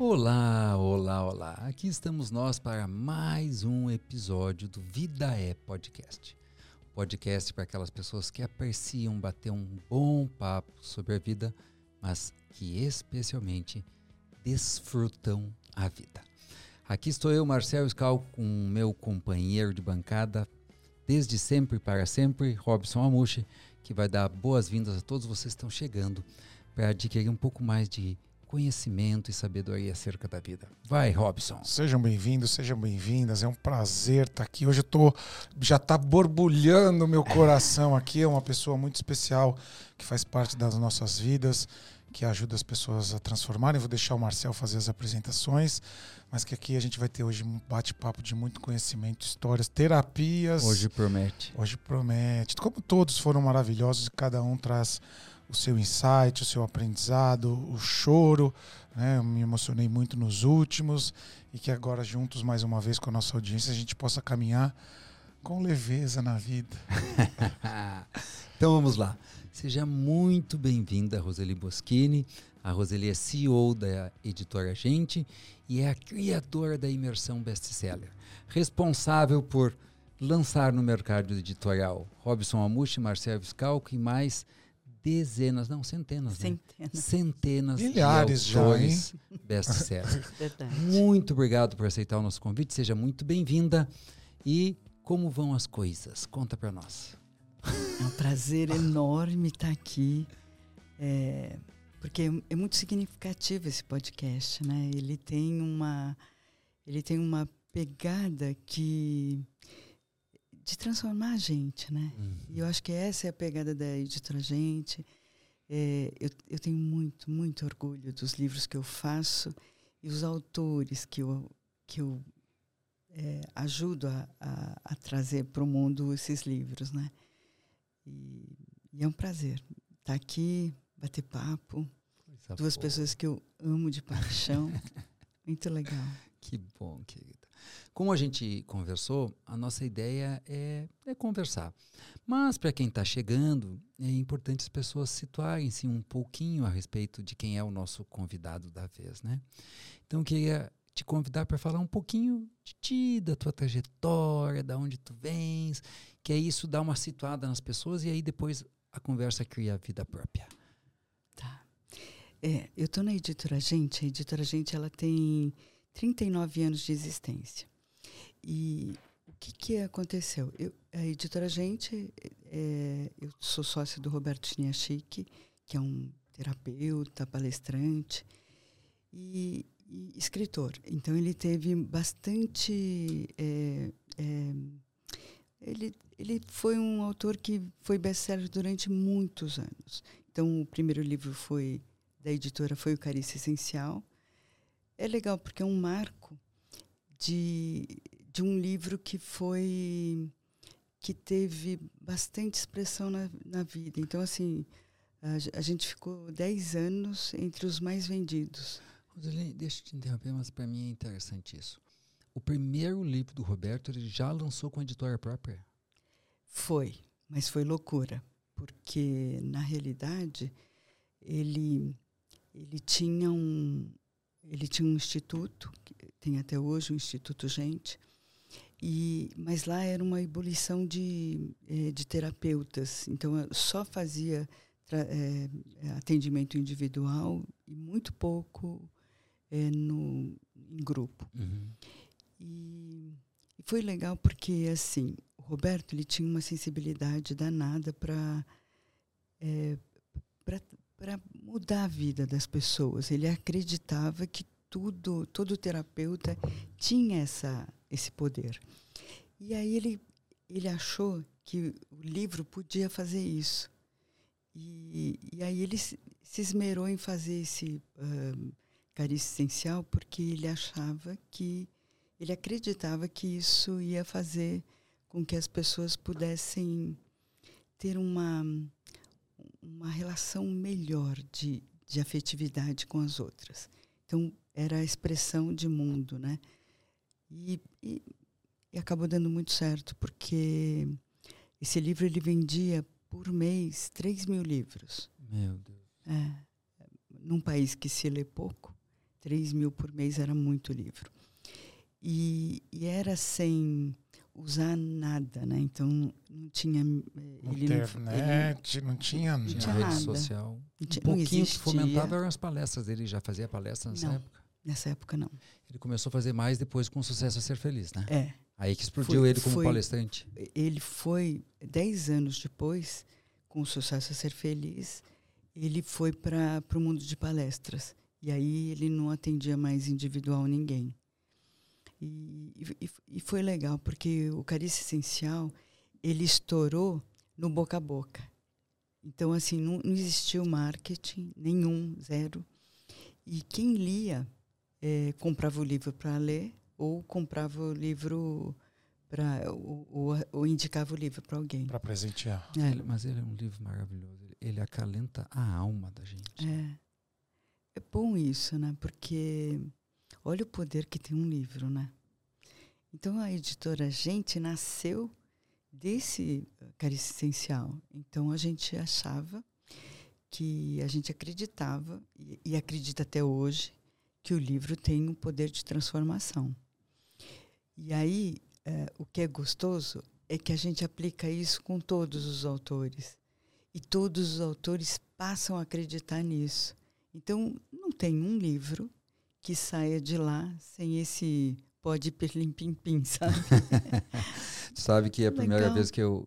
Olá, olá, olá. Aqui estamos nós para mais um episódio do Vida é Podcast. Podcast para aquelas pessoas que apreciam bater um bom papo sobre a vida, mas que especialmente desfrutam a vida. Aqui estou eu, Marcelo Scal, com o meu companheiro de bancada, desde sempre para sempre, Robson Amushi, que vai dar boas-vindas a todos vocês que estão chegando para adquirir um pouco mais de conhecimento e sabedoria acerca da vida. Vai, Robson. Sejam bem-vindos, sejam bem-vindas. É um prazer estar aqui. Hoje já está borbulhando o meu coração aqui. É uma pessoa muito especial que faz parte das nossas vidas, que ajuda as pessoas a transformarem. Vou deixar o Marcel fazer as apresentações, mas que aqui a gente vai ter hoje um bate-papo de muito conhecimento, histórias, terapias. Hoje promete. Hoje promete. Como todos foram maravilhosos, cada um traz o seu insight, o seu aprendizado, o choro, né? Eu me emocionei muito nos últimos e que agora juntos mais uma vez com a nossa audiência a gente possa caminhar com leveza na vida. Então vamos lá. Seja muito bem-vinda, Roseli Boschini. A Roseli é CEO da editora Gente e é a criadora da Imersão Best-Seller, responsável por lançar no mercado editorial Robson Amushi, Marcelo Scalco e mais dezenas, não, centenas, centenas milhares de autores best-seller. Verdade. Muito obrigado por aceitar o nosso convite, seja muito bem-vinda. E como vão as coisas? Conta para nós. É um prazer enorme estar aqui, porque é muito significativo esse podcast, né? Ele tem uma pegada de transformar a gente, né? E eu acho que essa é a pegada da editora Gente. Eu tenho muito, muito orgulho dos livros que eu faço e os autores que eu ajudo a trazer para o mundo esses livros, né? E é um prazer estar aqui, bater papo. Duas pessoas que eu amo de paixão. Muito legal. Que bom, querida. Como a gente conversou, a nossa ideia é conversar. Mas para quem está chegando, é importante as pessoas situarem-se um pouquinho a respeito de quem é o nosso convidado da vez, né? Então eu queria te convidar para falar um pouquinho de ti, da tua trajetória, da onde tu vens, que é isso dá uma situada nas pessoas e aí depois a conversa cria a vida própria. Tá. Eu estou na editora Gente. A editora Gente ela tem 39 anos de existência. E o que aconteceu? A editora Gente, eu sou sócia do Roberto Chiniachik, que é um terapeuta, palestrante e escritor. Então ele teve bastante... Ele foi um autor que foi best-seller durante muitos anos. Então o primeiro livro da editora foi o Carícia Essencial. É legal porque é um marco de um livro que teve bastante expressão na vida. Então, assim, a gente ficou 10 anos entre os mais vendidos. Roseli, deixa eu te interromper, mas para mim é interessante isso. O primeiro livro do Roberto, ele já lançou com a editora própria? Foi, mas foi loucura. Porque, na realidade, ele tinha um instituto, que tem até hoje o Instituto Gente, mas lá era uma ebulição de terapeutas. Então, eu só fazia atendimento individual e muito pouco em grupo. Uhum. E foi legal porque, assim, o Roberto ele tinha uma sensibilidade danada para mudar a vida das pessoas. Ele acreditava que todo terapeuta tinha esse poder. E aí ele achou que o livro podia fazer isso. E aí ele se esmerou em fazer esse Carícia Essencial porque ele acreditava que isso ia fazer com que as pessoas pudessem ter uma relação melhor de afetividade com as outras. Então, era a expressão de mundo, né? E acabou dando muito certo, porque esse livro ele vendia por mês 3.000 livros. Meu Deus. Num país que se lê pouco, 3.000 por mês era muito livro. E era sem usar nada, né? Então não tinha internet, não tinha não Tinha tinha rede nada. social. Não Um pouquinho que existia. fomentava eram as palestras dele. Já fazia palestra nessa Não. época? Nessa época não. Ele começou a fazer mais depois com Sucesso a Ser Feliz, né? Aí que explodiu Foi- ele como foi- palestrante. Ele foi 10 anos depois, com o Sucesso a Ser Feliz, ele foi para o mundo de palestras. E aí ele não atendia mais individual ninguém. E foi legal, porque o Carícia Essencial, ele estourou no boca a boca. Então, assim, não existiu marketing nenhum, zero. E quem lia, comprava o livro para ler ou comprava o livro ou indicava o livro para alguém. Para presentear. Mas ele é um livro maravilhoso. Ele acalenta a alma da gente. É bom isso, né? Porque olha o poder que tem um livro, né? Então, a editora Gente nasceu desse Carícia Essencial. Então, a gente achava que a gente acreditava, e acredita até hoje, que o livro tem um poder de transformação. E aí, o que é gostoso é que a gente aplica isso com todos os autores. E todos os autores passam a acreditar nisso. Então, não tem um livro que saia de lá sem esse pode pirlim-pim-pim, sabe? Sabe que a primeira Legal. vez que eu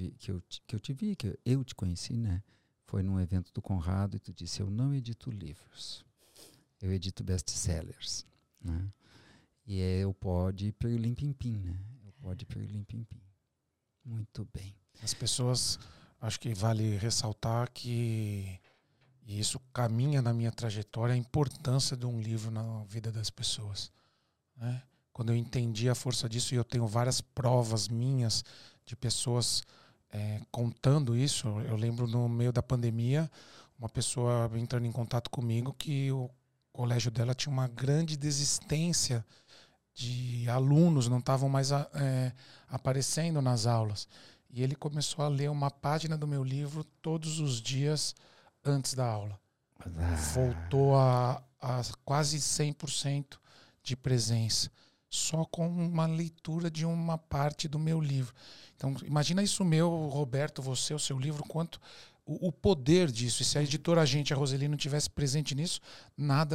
te conheci, né? Foi num evento do Conrado e tu disse, eu não edito livros. Eu edito best-sellers, né? E é o pode pirlim-pim-pim, né? O pode pirlim-pim-pim. Muito bem. As pessoas, acho que vale ressaltar que e isso caminha na minha trajetória, a importância de um livro na vida das pessoas, né? Quando eu entendi a força disso, e eu tenho várias provas minhas de pessoas contando isso. Eu lembro no meio da pandemia, uma pessoa entrando em contato comigo que o colégio dela tinha uma grande desistência de alunos, não estavam mais aparecendo nas aulas. E ele começou a ler uma página do meu livro todos os dias antes da aula. Voltou a quase 100% de presença, só com uma leitura de uma parte do meu livro. Então, imagina isso meu, Roberto, você, o seu livro, quanto o poder disso. E se a editora a Roseli, não tivesse presente nisso, nada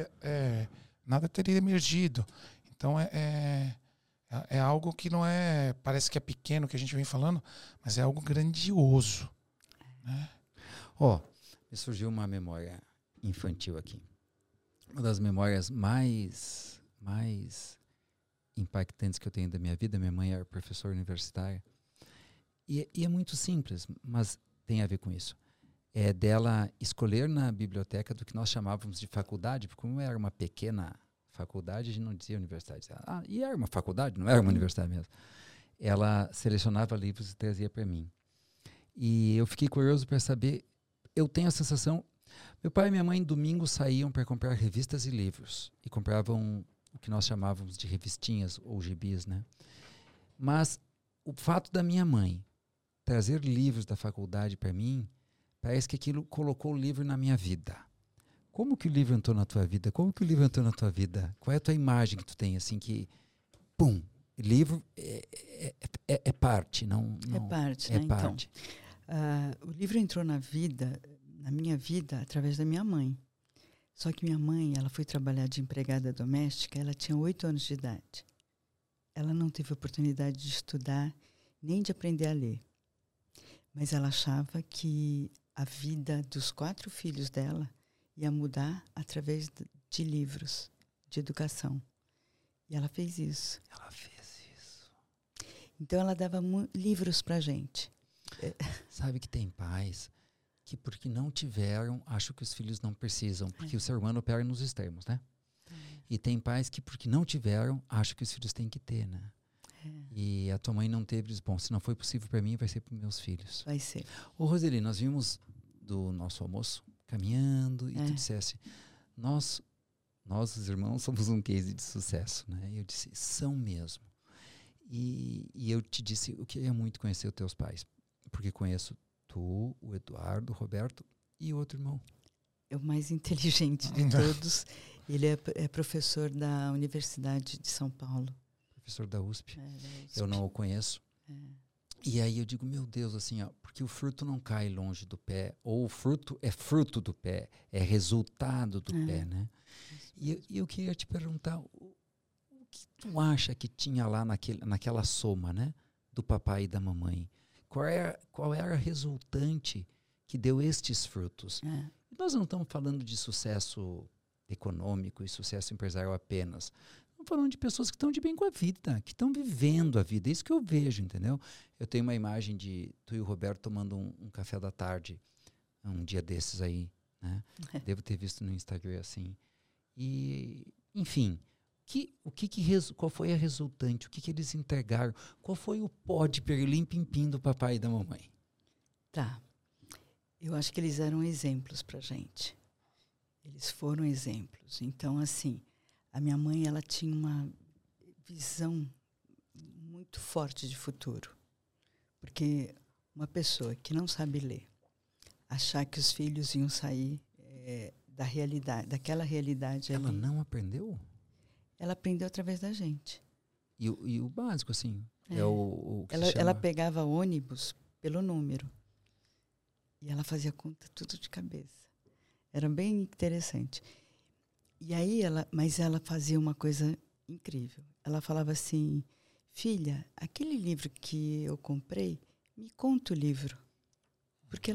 teria emergido. Então, é algo que não é, parece que é pequeno, que a gente vem falando, mas é algo grandioso, né? Me surgiu uma memória infantil aqui. Uma das memórias mais impactantes que eu tenho da minha vida. Minha mãe era professora universitária. E é muito simples, mas tem a ver com isso. É dela escolher na biblioteca do que nós chamávamos de faculdade, porque como era uma pequena faculdade, a gente não dizia universidade. E era uma faculdade, não era uma universidade mesmo. Ela selecionava livros e trazia para mim. E eu fiquei curioso para saber, eu tenho a sensação, meu pai e minha mãe domingo saíam para comprar revistas e livros, e compravam o que nós chamávamos de revistinhas ou gibis, né? Mas o fato da minha mãe trazer livros da faculdade para mim, parece que aquilo colocou o livro na minha vida. Como que o livro entrou na tua vida? Como que o livro entrou na tua vida? Qual é a tua imagem que tu tem, assim, que, pum, livro é parte, não... É parte, é né? parte. Então, o livro entrou na minha vida, através da minha mãe. Só que minha mãe, ela foi trabalhar de empregada doméstica, ela tinha 8 anos de idade. Ela não teve oportunidade de estudar, nem de aprender a ler. Mas ela achava que a vida dos 4 filhos dela ia mudar através de livros, de educação. E ela fez isso. Ela fez isso. Então, ela dava livros pra gente. Sabe que tem pais que porque não tiveram, acham que os filhos não precisam, porque o ser humano opera nos extremos, né? E tem pais que porque não tiveram, acham que os filhos têm que ter, né? E a tua mãe não teve, diz, bom, se não foi possível para mim, vai ser para meus filhos. Vai ser. Ô Roseli, nós vimos do nosso almoço caminhando e tu dissesse, nós os irmãos somos um case de sucesso, né? E eu disse, são mesmo. E eu te disse, eu queria muito conhecer os teus pais, porque conheço tu, o Eduardo, o Roberto e outro irmão. é o mais inteligente de todos. Ele é professor da Universidade de São Paulo. Professor da USP. Da USP. Eu não o conheço. E aí eu digo, meu Deus, assim, ó, porque o fruto não cai longe do pé, ou o fruto é fruto do pé, é resultado do pé, né? E eu queria te perguntar, o que tu acha que tinha lá naquela soma, né? Do papai e da mamãe? Qual era a resultante que deu estes frutos? Nós não estamos falando de sucesso econômico e sucesso empresarial apenas. Estamos falando de pessoas que estão de bem com a vida, que estão vivendo a vida. É isso que eu vejo, entendeu? Eu tenho uma imagem de tu e o Roberto tomando um café da tarde, um dia desses aí, né? Devo ter visto no Instagram assim. E, enfim, qual foi a resultante? O que eles entregaram? Qual foi o pó de pirlim-pim-pim do papai e da mamãe? Tá. Eu acho que eles eram exemplos pra gente. Eles foram exemplos. Então, assim, a minha mãe, ela tinha uma visão muito forte de futuro. Porque uma pessoa que não sabe ler, achar que os filhos iam sair da realidade, daquela realidade Ela ali, não aprendeu? ela aprendeu através da gente. E o básico, assim, é o que se Ela chama... pegava ônibus pelo número. E ela fazia conta tudo de cabeça. Era bem interessante. E aí, mas ela fazia uma coisa incrível. Ela falava assim, filha, aquele livro que eu comprei, me conta o livro. Porque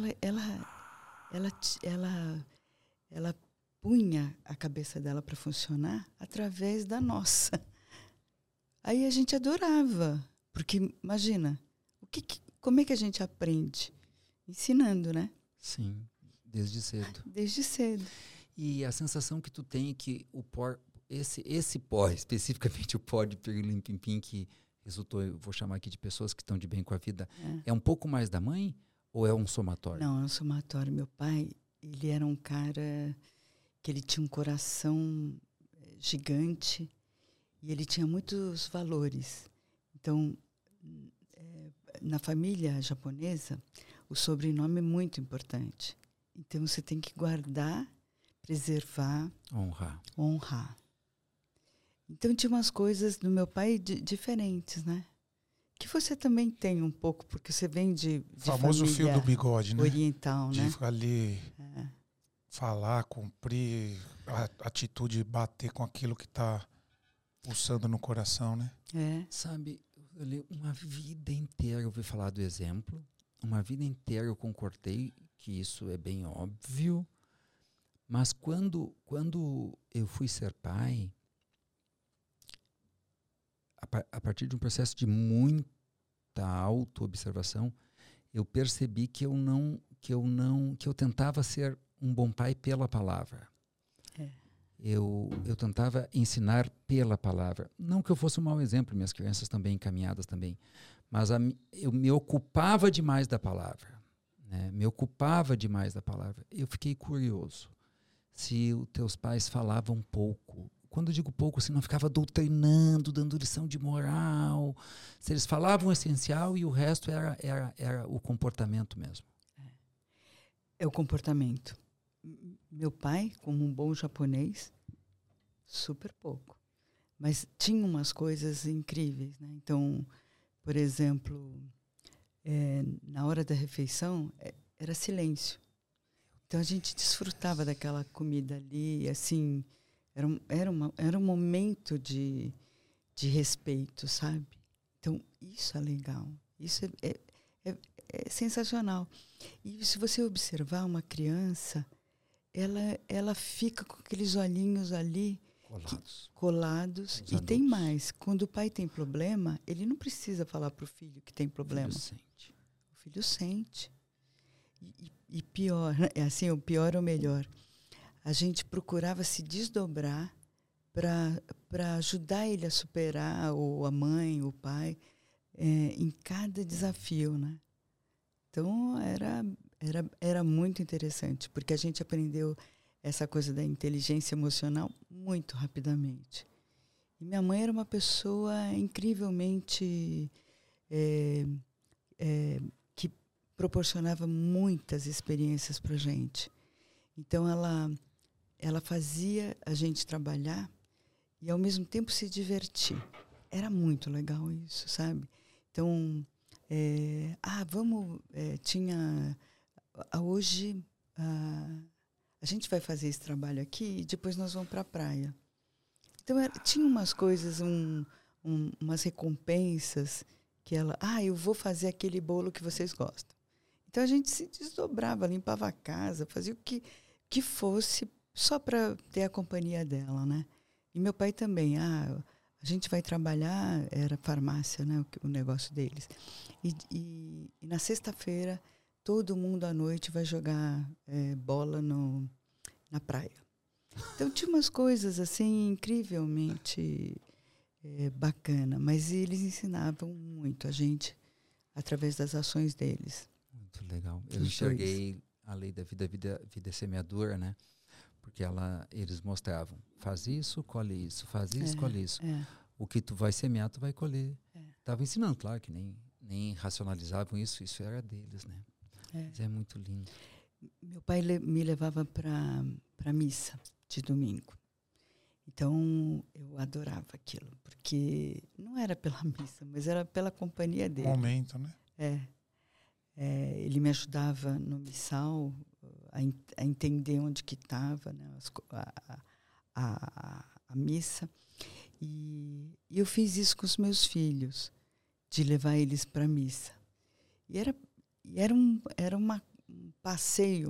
ela punha a cabeça dela para funcionar através da nossa. Aí a gente adorava. Porque, imagina, como é que a gente aprende? Ensinando, né? Sim, desde cedo. Desde cedo. E a sensação que tu tem é que esse pó, especificamente o pó de pirlim-pim-pim, que resultou, eu vou chamar aqui de pessoas que estão de bem com a vida, é um pouco mais da mãe ou é um somatório? Não, é um somatório. Meu pai, ele era um cara que ele tinha um coração gigante e ele tinha muitos valores. Então, na família japonesa, o sobrenome é muito importante. Então, você tem que guardar, preservar, honrar. Então, tinha umas coisas do meu pai diferentes, né? Que você também tem um pouco, porque você vem de famoso fio do bigode, né? Oriental, né? De ali falar, cumprir, a atitude, bater com aquilo que está pulsando no coração, né? Sabe, uma vida inteira eu ouvi falar do exemplo, uma vida inteira eu concordei que isso é bem óbvio, mas quando eu fui ser pai, a partir de um processo de muita autoobservação, eu percebi que eu tentava ser um bom pai pela palavra. Eu tentava ensinar pela palavra. Não que eu fosse um mau exemplo, minhas crianças também encaminhadas também, mas eu me ocupava demais da palavra. Né? Me ocupava demais da palavra. Eu fiquei curioso se os teus pais falavam pouco. Quando eu digo pouco, se não ficava doutrinando, dando lição de moral. Se eles falavam o essencial e o resto era o comportamento mesmo. É o comportamento. Meu pai, como um bom japonês, super pouco. Mas tinha umas coisas incríveis, né? Então, por exemplo, na hora da refeição, era silêncio. Então, a gente desfrutava daquela comida ali, assim, era um momento de respeito, sabe? Então, isso é legal. Isso é sensacional. E se você observar uma criança, ela fica com aqueles olhinhos ali colados. E tem mais. Quando o pai tem problema, ele não precisa falar para o filho que tem problema. O filho sente. E pior, assim, o pior ou melhor, a gente procurava se desdobrar para ajudar ele a superar, ou a mãe, o pai, em cada desafio, né? Então, era muito interessante, porque a gente aprendeu essa coisa da inteligência emocional muito rapidamente. E minha mãe era uma pessoa incrivelmente que proporcionava muitas experiências para a gente. Então, ela fazia a gente trabalhar e, ao mesmo tempo, se divertir. Era muito legal isso, sabe? Então, hoje a gente vai fazer esse trabalho aqui e depois nós vamos para a praia. Então, tinha umas coisas, umas recompensas que ela... eu vou fazer aquele bolo que vocês gostam. Então, a gente se desdobrava, limpava a casa, fazia o que fosse só para ter a companhia dela, né? E meu pai também. A gente vai trabalhar, era farmácia, né? O negócio deles. E na sexta-feira, todo mundo à noite vai jogar bola na praia. Então, tinha umas coisas, assim, incrivelmente bacana. Mas eles ensinavam muito a gente através das ações deles. Muito legal. Eu enxerguei a lei da vida é semeadura, né? Porque eles mostravam, faz isso, colhe isso, faz isso, colhe isso. O que tu vai semear, tu vai colher. Estava ensinando, claro que nem racionalizavam isso era deles, né? Mas é muito lindo. Meu pai me levava para missa de domingo. Então, eu adorava aquilo, porque não era pela missa, mas era pela companhia dele. Momento, né? Ele me ajudava no missal a entender onde que estava, né, a missa. E eu fiz isso com os meus filhos, de levar eles para a missa. E era um passeio,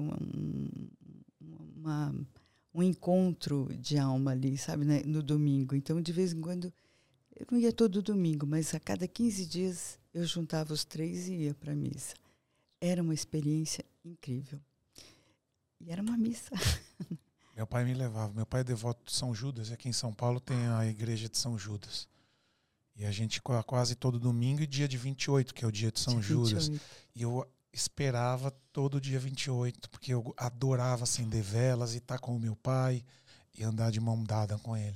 um encontro de alma ali, sabe, né, no domingo. Então, de vez em quando, eu não ia todo domingo, mas a cada 15 dias eu juntava os 3 e ia para a missa. Era uma experiência incrível. E era uma missa. Meu pai me levava. Meu pai é devoto de São Judas. Aqui em São Paulo tem a igreja de São Judas. E a gente quase todo domingo e dia de 28, que é o dia de São Judas. E eu esperava todo dia 28, porque eu adorava acender velas e estar com o meu pai e andar de mão dada com ele.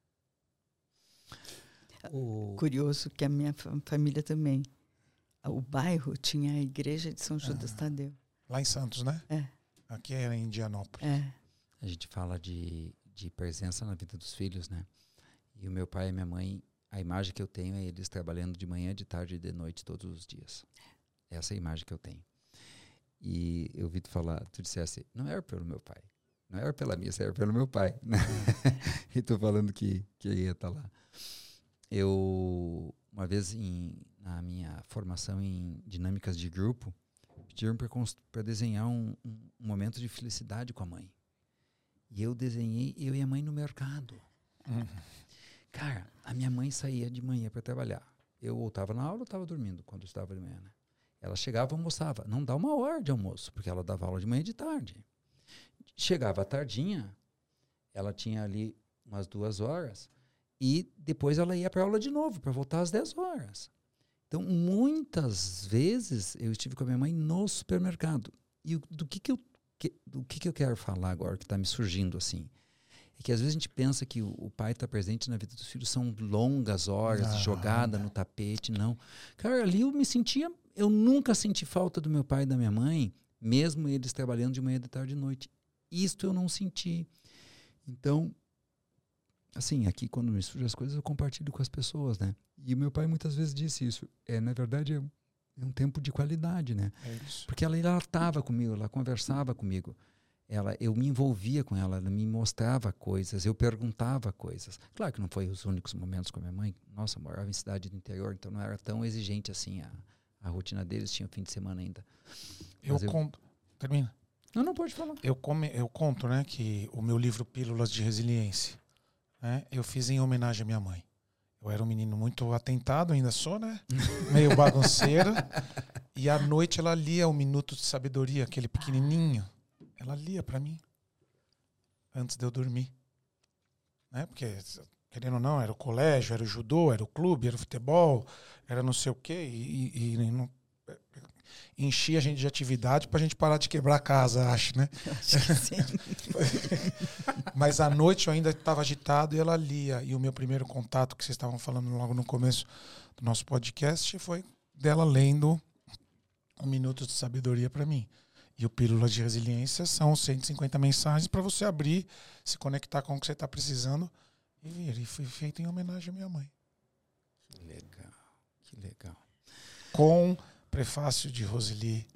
Curioso que a minha família também. O bairro tinha a igreja de São Judas Tadeu. Lá em Santos, né? Aqui era em Indianópolis. A gente fala de presença na vida dos filhos, né? E o meu pai e a minha mãe, a imagem que eu tenho é eles trabalhando de manhã, de tarde e de noite todos os dias. Essa é a imagem que eu tenho. E eu ouvi tu falar, tu dissesse, não era pelo meu pai, não era pela missa, era pelo meu pai. E tu falando que ia estar lá. Eu, uma vez na minha formação em dinâmicas de grupo, pediram para desenhar um momento de felicidade com a mãe. E eu desenhei eu e a mãe no mercado. Cara, a minha mãe saía de manhã para trabalhar. Eu ou estava na aula ou estava dormindo quando eu estava de manhã, né? Ela chegava e almoçava. Não dá uma hora de almoço, porque ela dava aula de manhã e de tarde. Chegava à tardinha, ela tinha ali umas 2 horas e depois ela ia para aula de novo, para voltar às 10 horas. Então, muitas vezes, eu estive com a minha mãe no supermercado. E do que eu quero falar agora, que está me surgindo assim? É que às vezes a gente pensa que o pai está presente na vida dos filhos, são longas horas de jogada no tapete, não. Cara, ali eu nunca senti falta do meu pai e da minha mãe, mesmo eles trabalhando de manhã, de tarde e de noite. Isto eu não senti. Então, assim, aqui quando me surgem as coisas, eu compartilho com as pessoas, né? E o meu pai muitas vezes disse isso. Na verdade, é um tempo de qualidade, né? É isso. Porque ela estava comigo, ela conversava comigo. Eu me envolvia com ela me mostrava coisas, eu perguntava coisas. Claro que não foi os únicos momentos com a minha mãe. Nossa, eu morava em cidade do interior, então não era tão exigente assim a rotina deles, tinha o fim de semana ainda. Eu conto... Termina. Não pode falar. Eu conto, né, que o meu livro Pílulas de Resiliência, né, eu fiz em homenagem à minha mãe. Eu era um menino muito atentado, ainda sou, né? Meio bagunceiro. E à noite ela lia o Minuto de Sabedoria, aquele pequenininho. Ela lia para mim antes de eu dormir. Né? Porque, querendo ou não, era o colégio, era o judô, era o clube, era o futebol, era não sei o quê. E não, enchia a gente de atividade pra gente parar de quebrar a casa, acho, né? Acho que sim. Mas à noite eu ainda estava agitado e ela lia. E o meu primeiro contato, que vocês estavam falando logo no começo do nosso podcast, foi dela lendo um Minuto de Sabedoria para mim. E o Pílula de Resiliência são 150 mensagens para você abrir, se conectar com o que você está precisando e vir. E foi feito em homenagem à minha mãe. Que legal, que legal. Com prefácio de Roseli.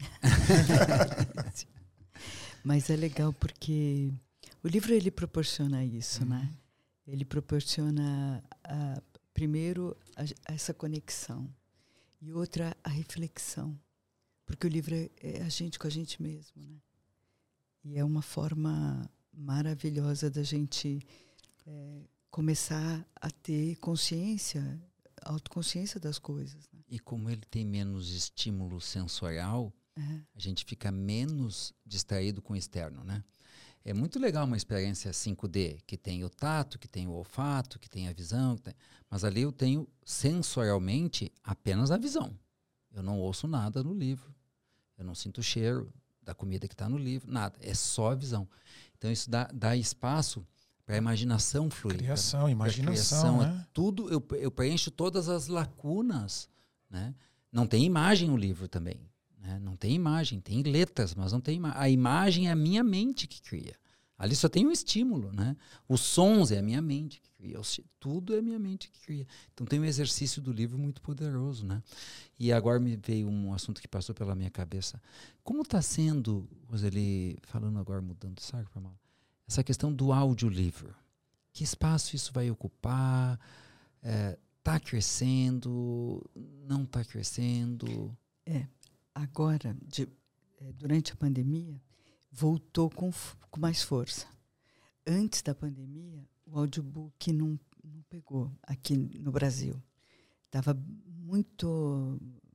Mas é legal porque o livro ele proporciona isso, né? Ele proporciona, primeiro, essa conexão. E outra, a reflexão. Porque o livro é a gente com a gente mesmo, né? E é uma forma maravilhosa da gente começar a ter consciência, autoconsciência das coisas. Né? E como ele tem menos estímulo sensorial, a gente fica menos distraído com o externo, né? É muito legal uma experiência 5D, que tem o tato, que tem o olfato, que tem a visão, mas ali eu tenho sensorialmente apenas a visão. Eu não ouço nada no livro. Eu não sinto o cheiro da comida que está no livro, nada. É só a visão. Então isso dá espaço para a imaginação fluir. Criação, imaginação, né? Tudo, eu preencho todas as lacunas, né? Não tem imagem no livro também. Né? Não tem imagem, tem letras, mas não tem imagem. A imagem é a minha mente que cria. Ali só tem um estímulo, né? Os sons é a minha mente que cria. Tudo é a minha mente que cria. Então tem um exercício do livro muito poderoso, né? E agora me veio um assunto que passou pela minha cabeça. Como está sendo, Roseli, falando agora, mudando de saco para mal, essa questão do audiolivro? Que espaço isso vai ocupar? Está crescendo? Não está crescendo? Agora, durante a pandemia, voltou com mais força. Antes da pandemia, o audiobook não pegou aqui no Brasil. Estava muito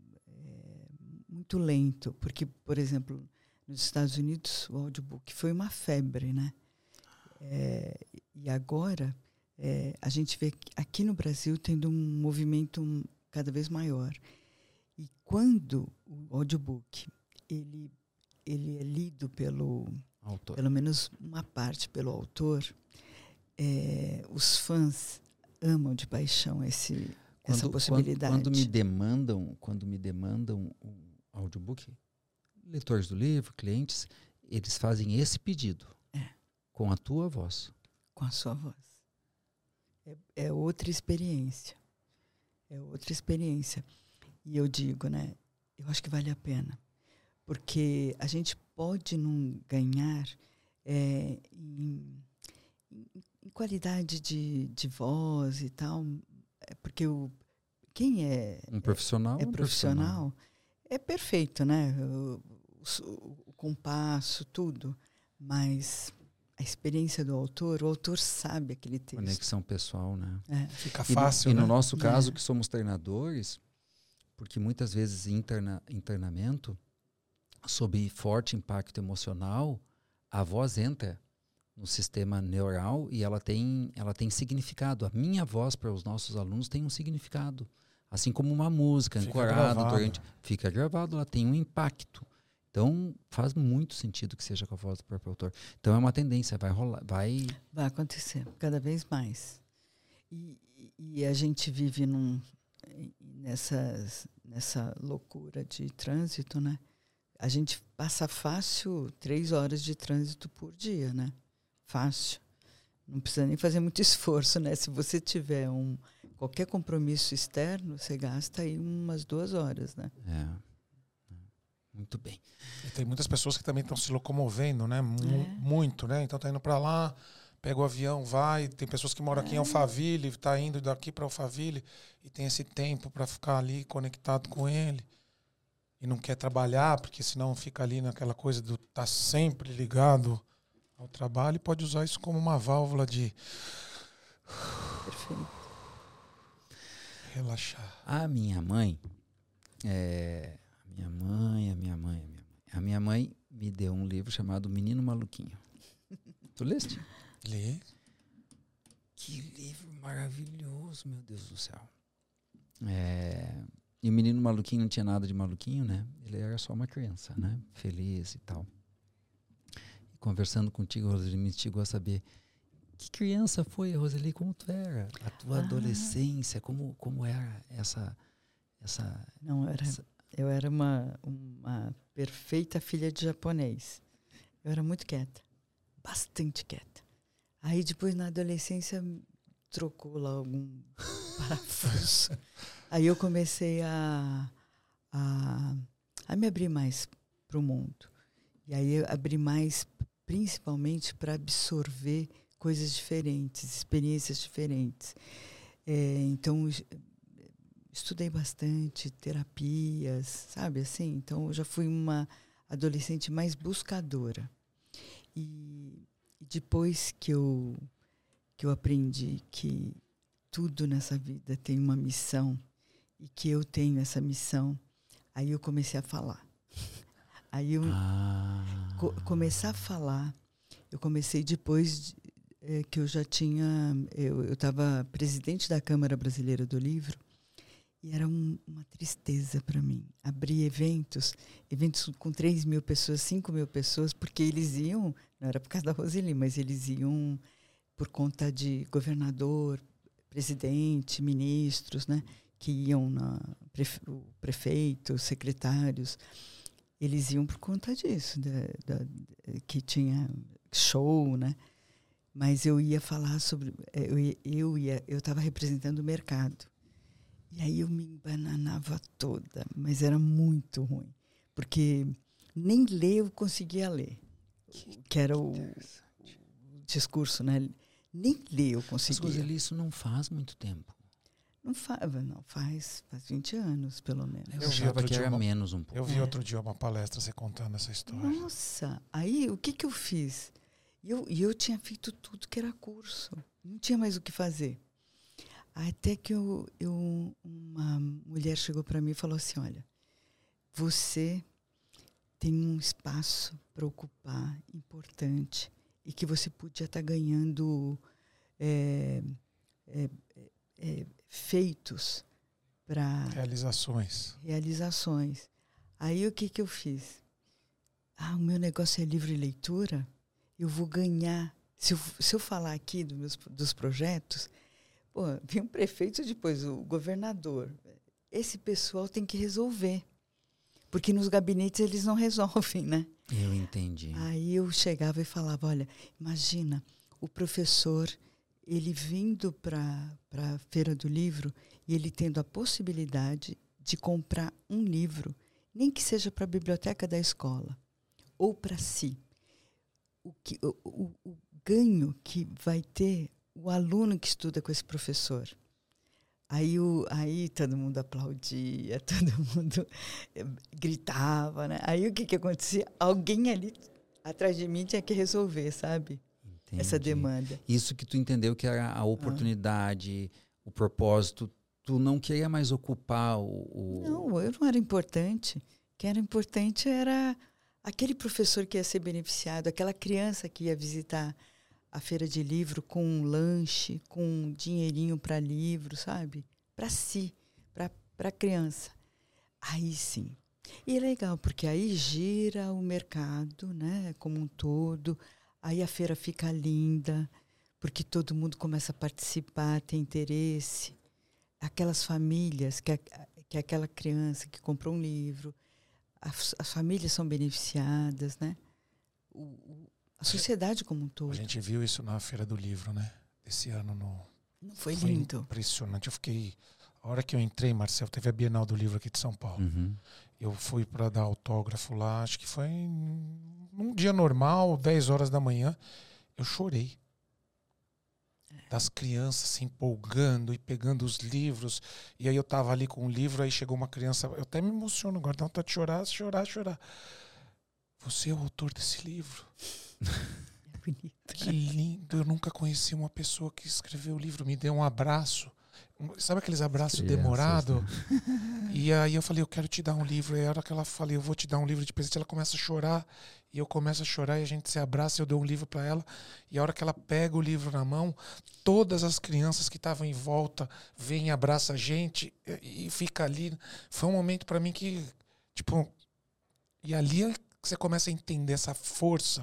lento, porque, por exemplo, nos Estados Unidos, o audiobook foi uma febre, né? E agora, a gente vê aqui no Brasil tendo um movimento cada vez maior. E quando o audiobook ele é lido pelo menos uma parte pelo autor, os fãs amam de paixão essa possibilidade. Quando me demandam um audiobook, leitores do livro, clientes, eles fazem esse pedido com a tua voz. Com a sua voz. É outra experiência. É outra experiência. E eu digo, né? Eu acho que vale a pena. Porque a gente pode não ganhar em qualidade de voz e tal. Porque quem um profissional profissional é perfeito, né? O compasso, tudo. Mas a experiência do autor, o autor sabe aquele texto. Conexão pessoal, né? Fica fácil, né? E no nosso caso, que somos treinadores, porque muitas vezes internamento, sob forte impacto emocional, a voz entra no sistema neural e ela tem significado. A minha voz para os nossos alunos tem um significado. Assim como uma música ancorada fica gravado, ela tem um impacto. Então, faz muito sentido que seja com a voz do próprio autor. Então, é uma tendência, vai rolar, vai acontecer cada vez mais. E a gente vive nessa loucura de trânsito, né? A gente passa fácil 3 horas de trânsito por dia, né? Fácil. Não precisa nem fazer muito esforço, né? Se você tiver qualquer compromisso externo, você gasta aí umas 2 horas, né? Muito bem. E tem muitas pessoas que também estão se locomovendo, né? Muito, né? Então tá indo para lá, pega o avião, vai. Tem pessoas que moram aqui em Alphaville, tá indo daqui para Alphaville e tem esse tempo para ficar ali conectado com ele. E não quer trabalhar, porque senão fica ali naquela coisa do tá sempre ligado ao trabalho e pode usar isso como uma válvula de relaxar. A minha mãe, a minha mãe me deu um livro chamado Menino Maluquinho. Tu leste? Li. Que livro maravilhoso, meu Deus do céu. E o Menino Maluquinho não tinha nada de maluquinho, né? Ele era só uma criança, né? Feliz e tal. E conversando contigo, Roseli, me instigou a saber que criança foi, Roseli, como tu era? A tua adolescência, como era essa Não, Eu era uma perfeita filha de japonês. Eu era muito quieta, bastante quieta. Aí depois, na adolescência, trocou lá algum parafuso. Aí eu comecei a me abrir mais para o mundo. E aí eu abri mais, principalmente, para absorver coisas diferentes, experiências diferentes. Então, estudei bastante, terapias, sabe assim? Então, eu já fui uma adolescente mais buscadora. E depois que eu aprendi que tudo nessa vida tem uma missão e que eu tenho essa missão, aí eu comecei a falar. Aí eu começar a falar, eu comecei depois que eu já tinha... Eu estava presidente da Câmara Brasileira do Livro e era uma tristeza para mim. Abrir eventos com 3.000 pessoas, 5.000 pessoas, porque eles iam, não era por causa da Roseli, mas eles iam por conta de governador, presidente, ministros, né, que iam, prefeitos, secretários, eles iam por conta disso, que tinha show, né? Mas eu ia falar sobre... Eu estava representando o mercado. E aí eu me embananava toda, mas era muito ruim. Porque nem ler eu conseguia ler. Que era o discurso, né? Nem ler eu conseguia. Mas, Roseli, isso não faz muito tempo. Não faz 20 anos, pelo menos. Eu achava que era menos um pouco. Eu vi outro dia uma palestra você contando essa história. Nossa! Aí, o que eu fiz? Eu tinha feito tudo que era curso. Não tinha mais o que fazer. Até que uma mulher chegou para mim e falou assim, olha, você tem um espaço para ocupar importante e que você podia estar ganhando feitos para... Realizações. Aí o que eu fiz? O meu negócio é livro e leitura, eu vou ganhar. Se eu falar aqui dos projetos, vem um prefeito depois, o governador. Esse pessoal tem que resolver. Porque nos gabinetes eles não resolvem, né? Eu entendi. Aí eu chegava e falava, olha, imagina, o professor, ele vindo para a Feira do Livro e ele tendo a possibilidade de comprar um livro, nem que seja para a biblioteca da escola, ou para si. O ganho que vai ter o aluno que estuda com esse professor. Aí todo mundo aplaudia, todo mundo gritava, né? Aí o que acontecia? Alguém ali atrás de mim tinha que resolver, sabe? Entendi. Essa demanda. Isso que tu entendeu que era a oportunidade, o propósito, tu não queria mais ocupar Não, eu não era importante. O que era importante era aquele professor que ia ser beneficiado, aquela criança que ia visitar a feira de livro com um lanche, com um dinheirinho para livro, sabe? Para si, para a criança. Aí sim. E é legal, porque aí gira o mercado, né, como um todo. Aí a feira fica linda, porque todo mundo começa a participar, tem interesse. Aquelas famílias, que aquela criança que comprou um livro, as famílias são beneficiadas, né? A sociedade como um todo. A gente viu isso na Feira do Livro, né? Esse ano. Não foi lindo? Impressionante. Eu fiquei... A hora que eu entrei, Marcelo, teve a Bienal do Livro aqui de São Paulo. Uhum. Eu fui para dar autógrafo lá, acho que foi num dia normal, 10 horas da manhã. Eu chorei. Das crianças se empolgando e pegando os livros. E aí eu tava ali com o livro, aí chegou uma criança... Eu até me emociono agora, dá vontade de chorar. Você é o autor desse livro? É bonito. Que lindo. Eu nunca conheci uma pessoa que escreveu o livro. Me deu um abraço. Sabe aqueles abraços demorados? Né? E aí eu falei, eu quero te dar um livro. E a hora que ela falou, eu vou te dar um livro de presente, ela começa a chorar. E eu começo a chorar e a gente se abraça. Eu dou um livro para ela. E a hora que ela pega o livro na mão, todas as crianças que estavam em volta vêm e abraçam a gente. E fica ali. Foi um momento para mim que, tipo... E ali você começa a entender essa força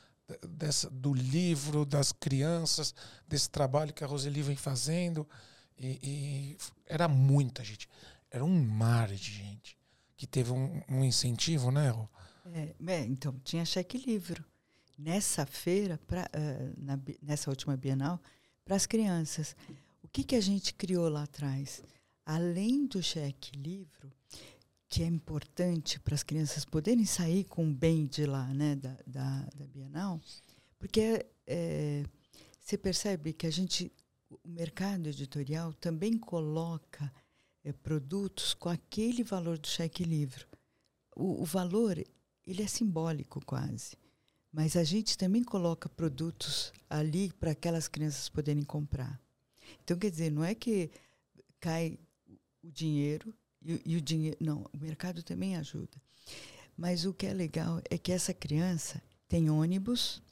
do livro, das crianças, desse trabalho que a Roseli vem fazendo. E era muita gente. Era um mar de gente que teve um incentivo, né? Então, tinha cheque livro. Nessa feira, nessa última Bienal, para as crianças. O que a gente criou lá atrás? Além do cheque livro, que é importante para as crianças poderem sair com um bem de lá, né, da Bienal, porque você percebe que o mercado editorial também coloca produtos com aquele valor do cheque livro. O valor, ele é simbólico quase, mas a gente também coloca produtos ali para aquelas crianças poderem comprar. Então, quer dizer, não é que cai o dinheiro e o dinheiro... Não, o mercado também ajuda. Mas o que é legal é que essa criança tem ônibus.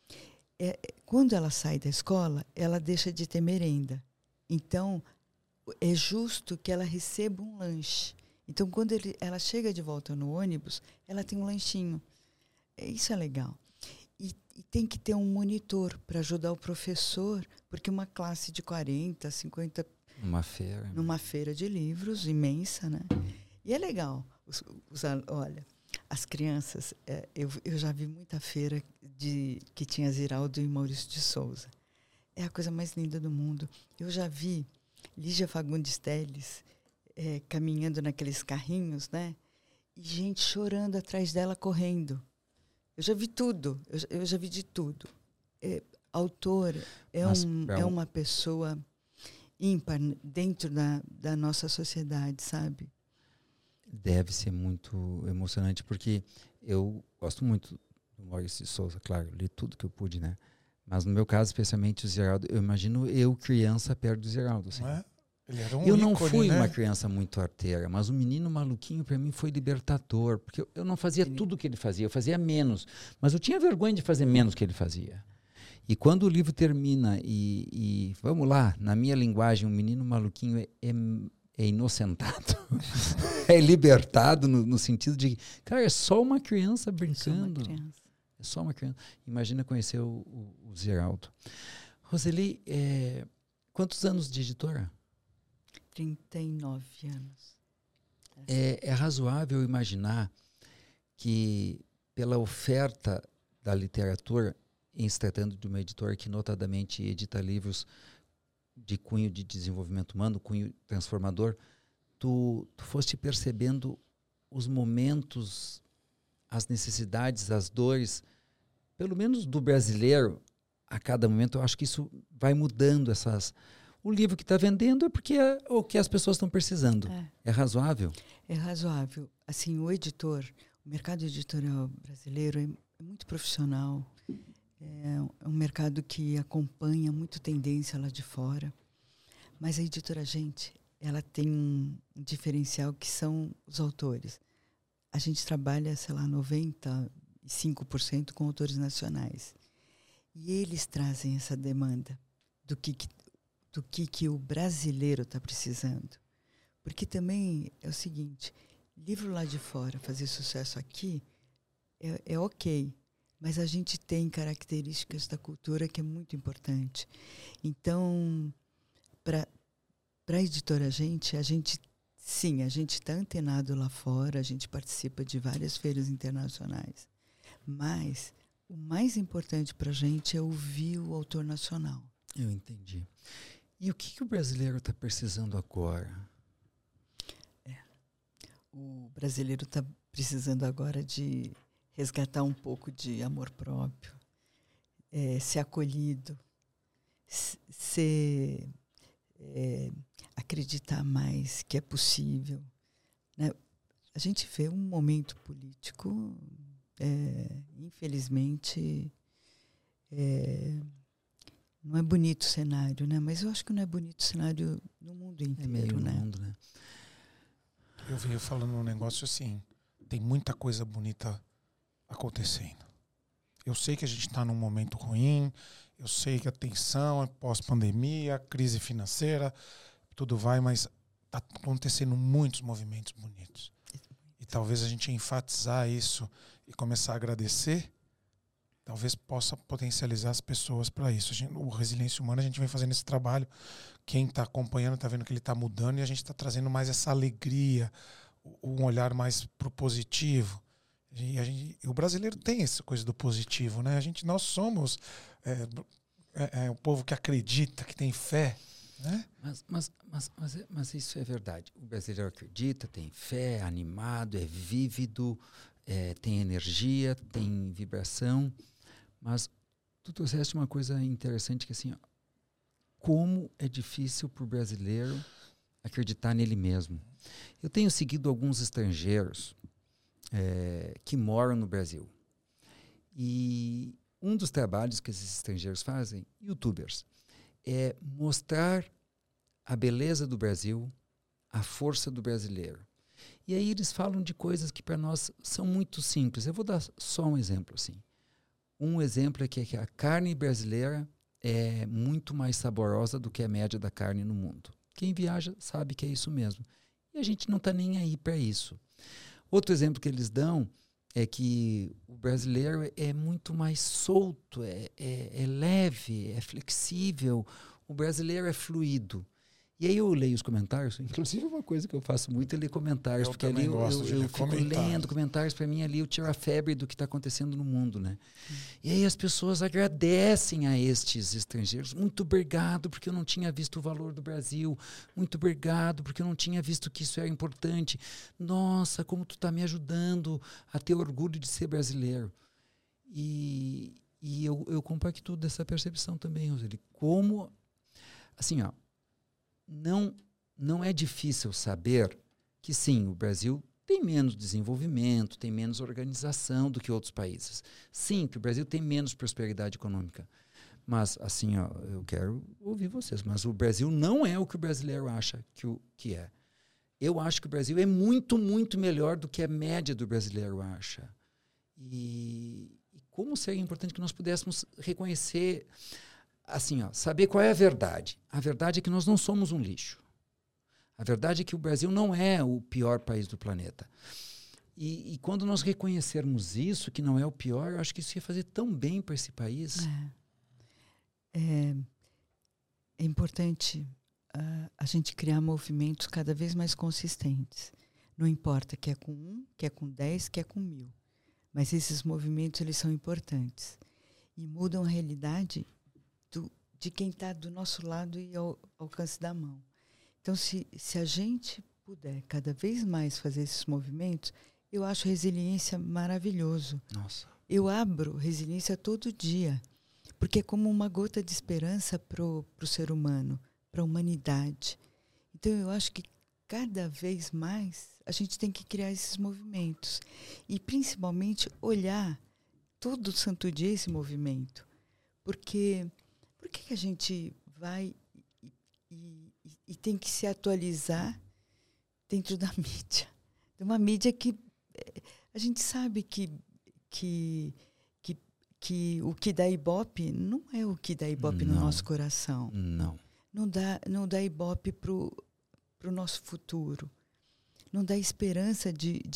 Quando ela sai da escola, ela deixa de ter merenda. Então, é justo que ela receba um lanche. Então, quando ela chega de volta no ônibus, ela tem um lanchinho. Isso é legal. E tem que ter um monitor para ajudar o professor, porque uma classe de 40, 50... Numa feira de livros imensa, né? E é legal. Olha, as crianças... eu já vi muita feira que tinha Ziraldo e Maurício de Souza. É a coisa mais linda do mundo. Eu já vi Lígia Fagundes Telles caminhando naqueles carrinhos, né? E gente chorando atrás dela, correndo. Eu já vi tudo, eu já vi de tudo. Autor é uma pessoa ímpar dentro da nossa sociedade, sabe? Deve ser muito emocionante, porque eu gosto muito do Maurício de Souza, claro, li tudo que eu pude, né? Mas no meu caso, especialmente o Ziraldo, eu imagino eu, criança, perto do Ziraldo. Assim. Não é? Ele era um eu ícone, não fui né? uma criança muito arteira, mas o Menino Maluquinho para mim foi libertador, porque eu não fazia tudo que ele fazia, eu fazia menos, mas eu tinha vergonha de fazer menos que ele fazia. E quando o livro termina e vamos lá, na minha linguagem, o Menino Maluquinho é inocentado, é libertado no sentido de, cara, é só uma criança brincando. É só uma criança. Imagina conhecer o Ziraldo. Roseli, quantos anos de editora? 39 anos. É razoável imaginar que, pela oferta da literatura, em se tratando de uma editora que notadamente edita livros de cunho de desenvolvimento humano, cunho transformador, tu foste percebendo os momentos, as necessidades, as dores, pelo menos do brasileiro, a cada momento. Eu acho que isso vai mudando essas... O livro que está vendendo é porque é o que as pessoas estão precisando. É razoável? É razoável. Assim, o mercado editorial brasileiro é muito profissional. É um mercado que acompanha muito tendência lá de fora. Mas a editora, gente, ela tem um diferencial que são os autores. A gente trabalha, sei lá, 95% com autores nacionais. E eles trazem essa demanda do que o brasileiro está precisando. Porque também é o seguinte, livro lá de fora fazer sucesso aqui é ok, mas a gente tem características da cultura que é muito importante. Então, para a editora a gente está antenado lá fora, a gente participa de várias feiras internacionais, mas o mais importante para a gente é ouvir o autor nacional. Eu entendi. E o que o brasileiro está precisando agora? O brasileiro está precisando agora de resgatar um pouco de amor próprio, ser acolhido, acreditar mais que é possível. Né? A gente vê um momento político, infelizmente, não é bonito o cenário, né? Mas eu acho que não é bonito o cenário no mundo inteiro, né? No mundo, né? Eu venho falando um negócio assim, tem muita coisa bonita acontecendo. Eu sei que a gente está num momento ruim, eu sei que a tensão é pós-pandemia, crise financeira, tudo vai, mas está acontecendo muitos movimentos bonitos. E talvez a gente enfatizar isso e começar a agradecer, talvez possa potencializar as pessoas para isso. O Resiliência Humana, a gente vem fazendo esse trabalho. Quem está acompanhando está vendo que ele está mudando e a gente está trazendo mais essa alegria, um olhar mais pro positivo. O brasileiro tem essa coisa do positivo, né? Nós somos o povo que acredita, que tem fé, né? Mas isso é verdade. O brasileiro acredita, tem fé, é animado, é vívido, tem energia, tem vibração. Mas tu trouxeste uma coisa interessante que assim, ó, como é difícil para o brasileiro acreditar nele mesmo. Eu tenho seguido alguns estrangeiros que moram no Brasil. E um dos trabalhos que esses estrangeiros fazem, youtubers, é mostrar a beleza do Brasil, a força do brasileiro. E aí eles falam de coisas que para nós são muito simples. Eu vou dar só um exemplo assim. Um exemplo é que a carne brasileira é muito mais saborosa do que a média da carne no mundo. Quem viaja sabe que é isso mesmo. E a gente não está nem aí para isso. Outro exemplo que eles dão é que o brasileiro é muito mais solto, é leve, é flexível. O brasileiro é fluido. E aí eu leio os comentários, inclusive uma coisa que eu faço muito é ler comentários, porque ali eu fico lendo comentários, para mim ali eu tiro a febre do que está acontecendo no mundo, né? E aí as pessoas agradecem a estes estrangeiros, muito obrigado porque eu não tinha visto o valor do Brasil, muito obrigado porque eu não tinha visto que isso era importante, nossa, como tu está me ajudando a ter orgulho de ser brasileiro. E eu compacto dessa percepção também, Roseli, como, assim, ó, não é difícil saber que sim, o Brasil tem menos desenvolvimento, tem menos organização do que outros países. Sim, que o Brasil tem menos prosperidade econômica. Mas, assim, ó, eu quero ouvir vocês, mas o Brasil não é o que o brasileiro acha que é. Eu acho que o Brasil é muito, muito melhor do que a média do brasileiro acha. E como seria importante que nós pudéssemos reconhecer... Assim, ó, saber qual é a verdade. A verdade é que nós não somos um lixo. A verdade é que o Brasil não é o pior país do planeta. E quando nós reconhecermos isso, que não é o pior, eu acho que isso ia fazer tão bem para esse país. É importante a gente criar movimentos cada vez mais consistentes. Não importa que é com 1, que é com 10, que é com 1000. Mas esses movimentos, eles são importantes. E mudam a realidade de quem está do nosso lado e ao alcance da mão. Então, se a gente puder cada vez mais fazer esses movimentos, eu acho resiliência maravilhoso. Nossa. Eu abro resiliência todo dia, porque é como uma gota de esperança pro ser humano, para a humanidade. Então, eu acho que cada vez mais a gente tem que criar esses movimentos e, principalmente, olhar todo santo dia esse movimento. Porque... Por que a gente vai e tem que se atualizar dentro da mídia? De uma mídia que a gente sabe que o que dá ibope não é o que dá ibope no nosso coração. Não. Não dá ibope para o nosso futuro. Não dá esperança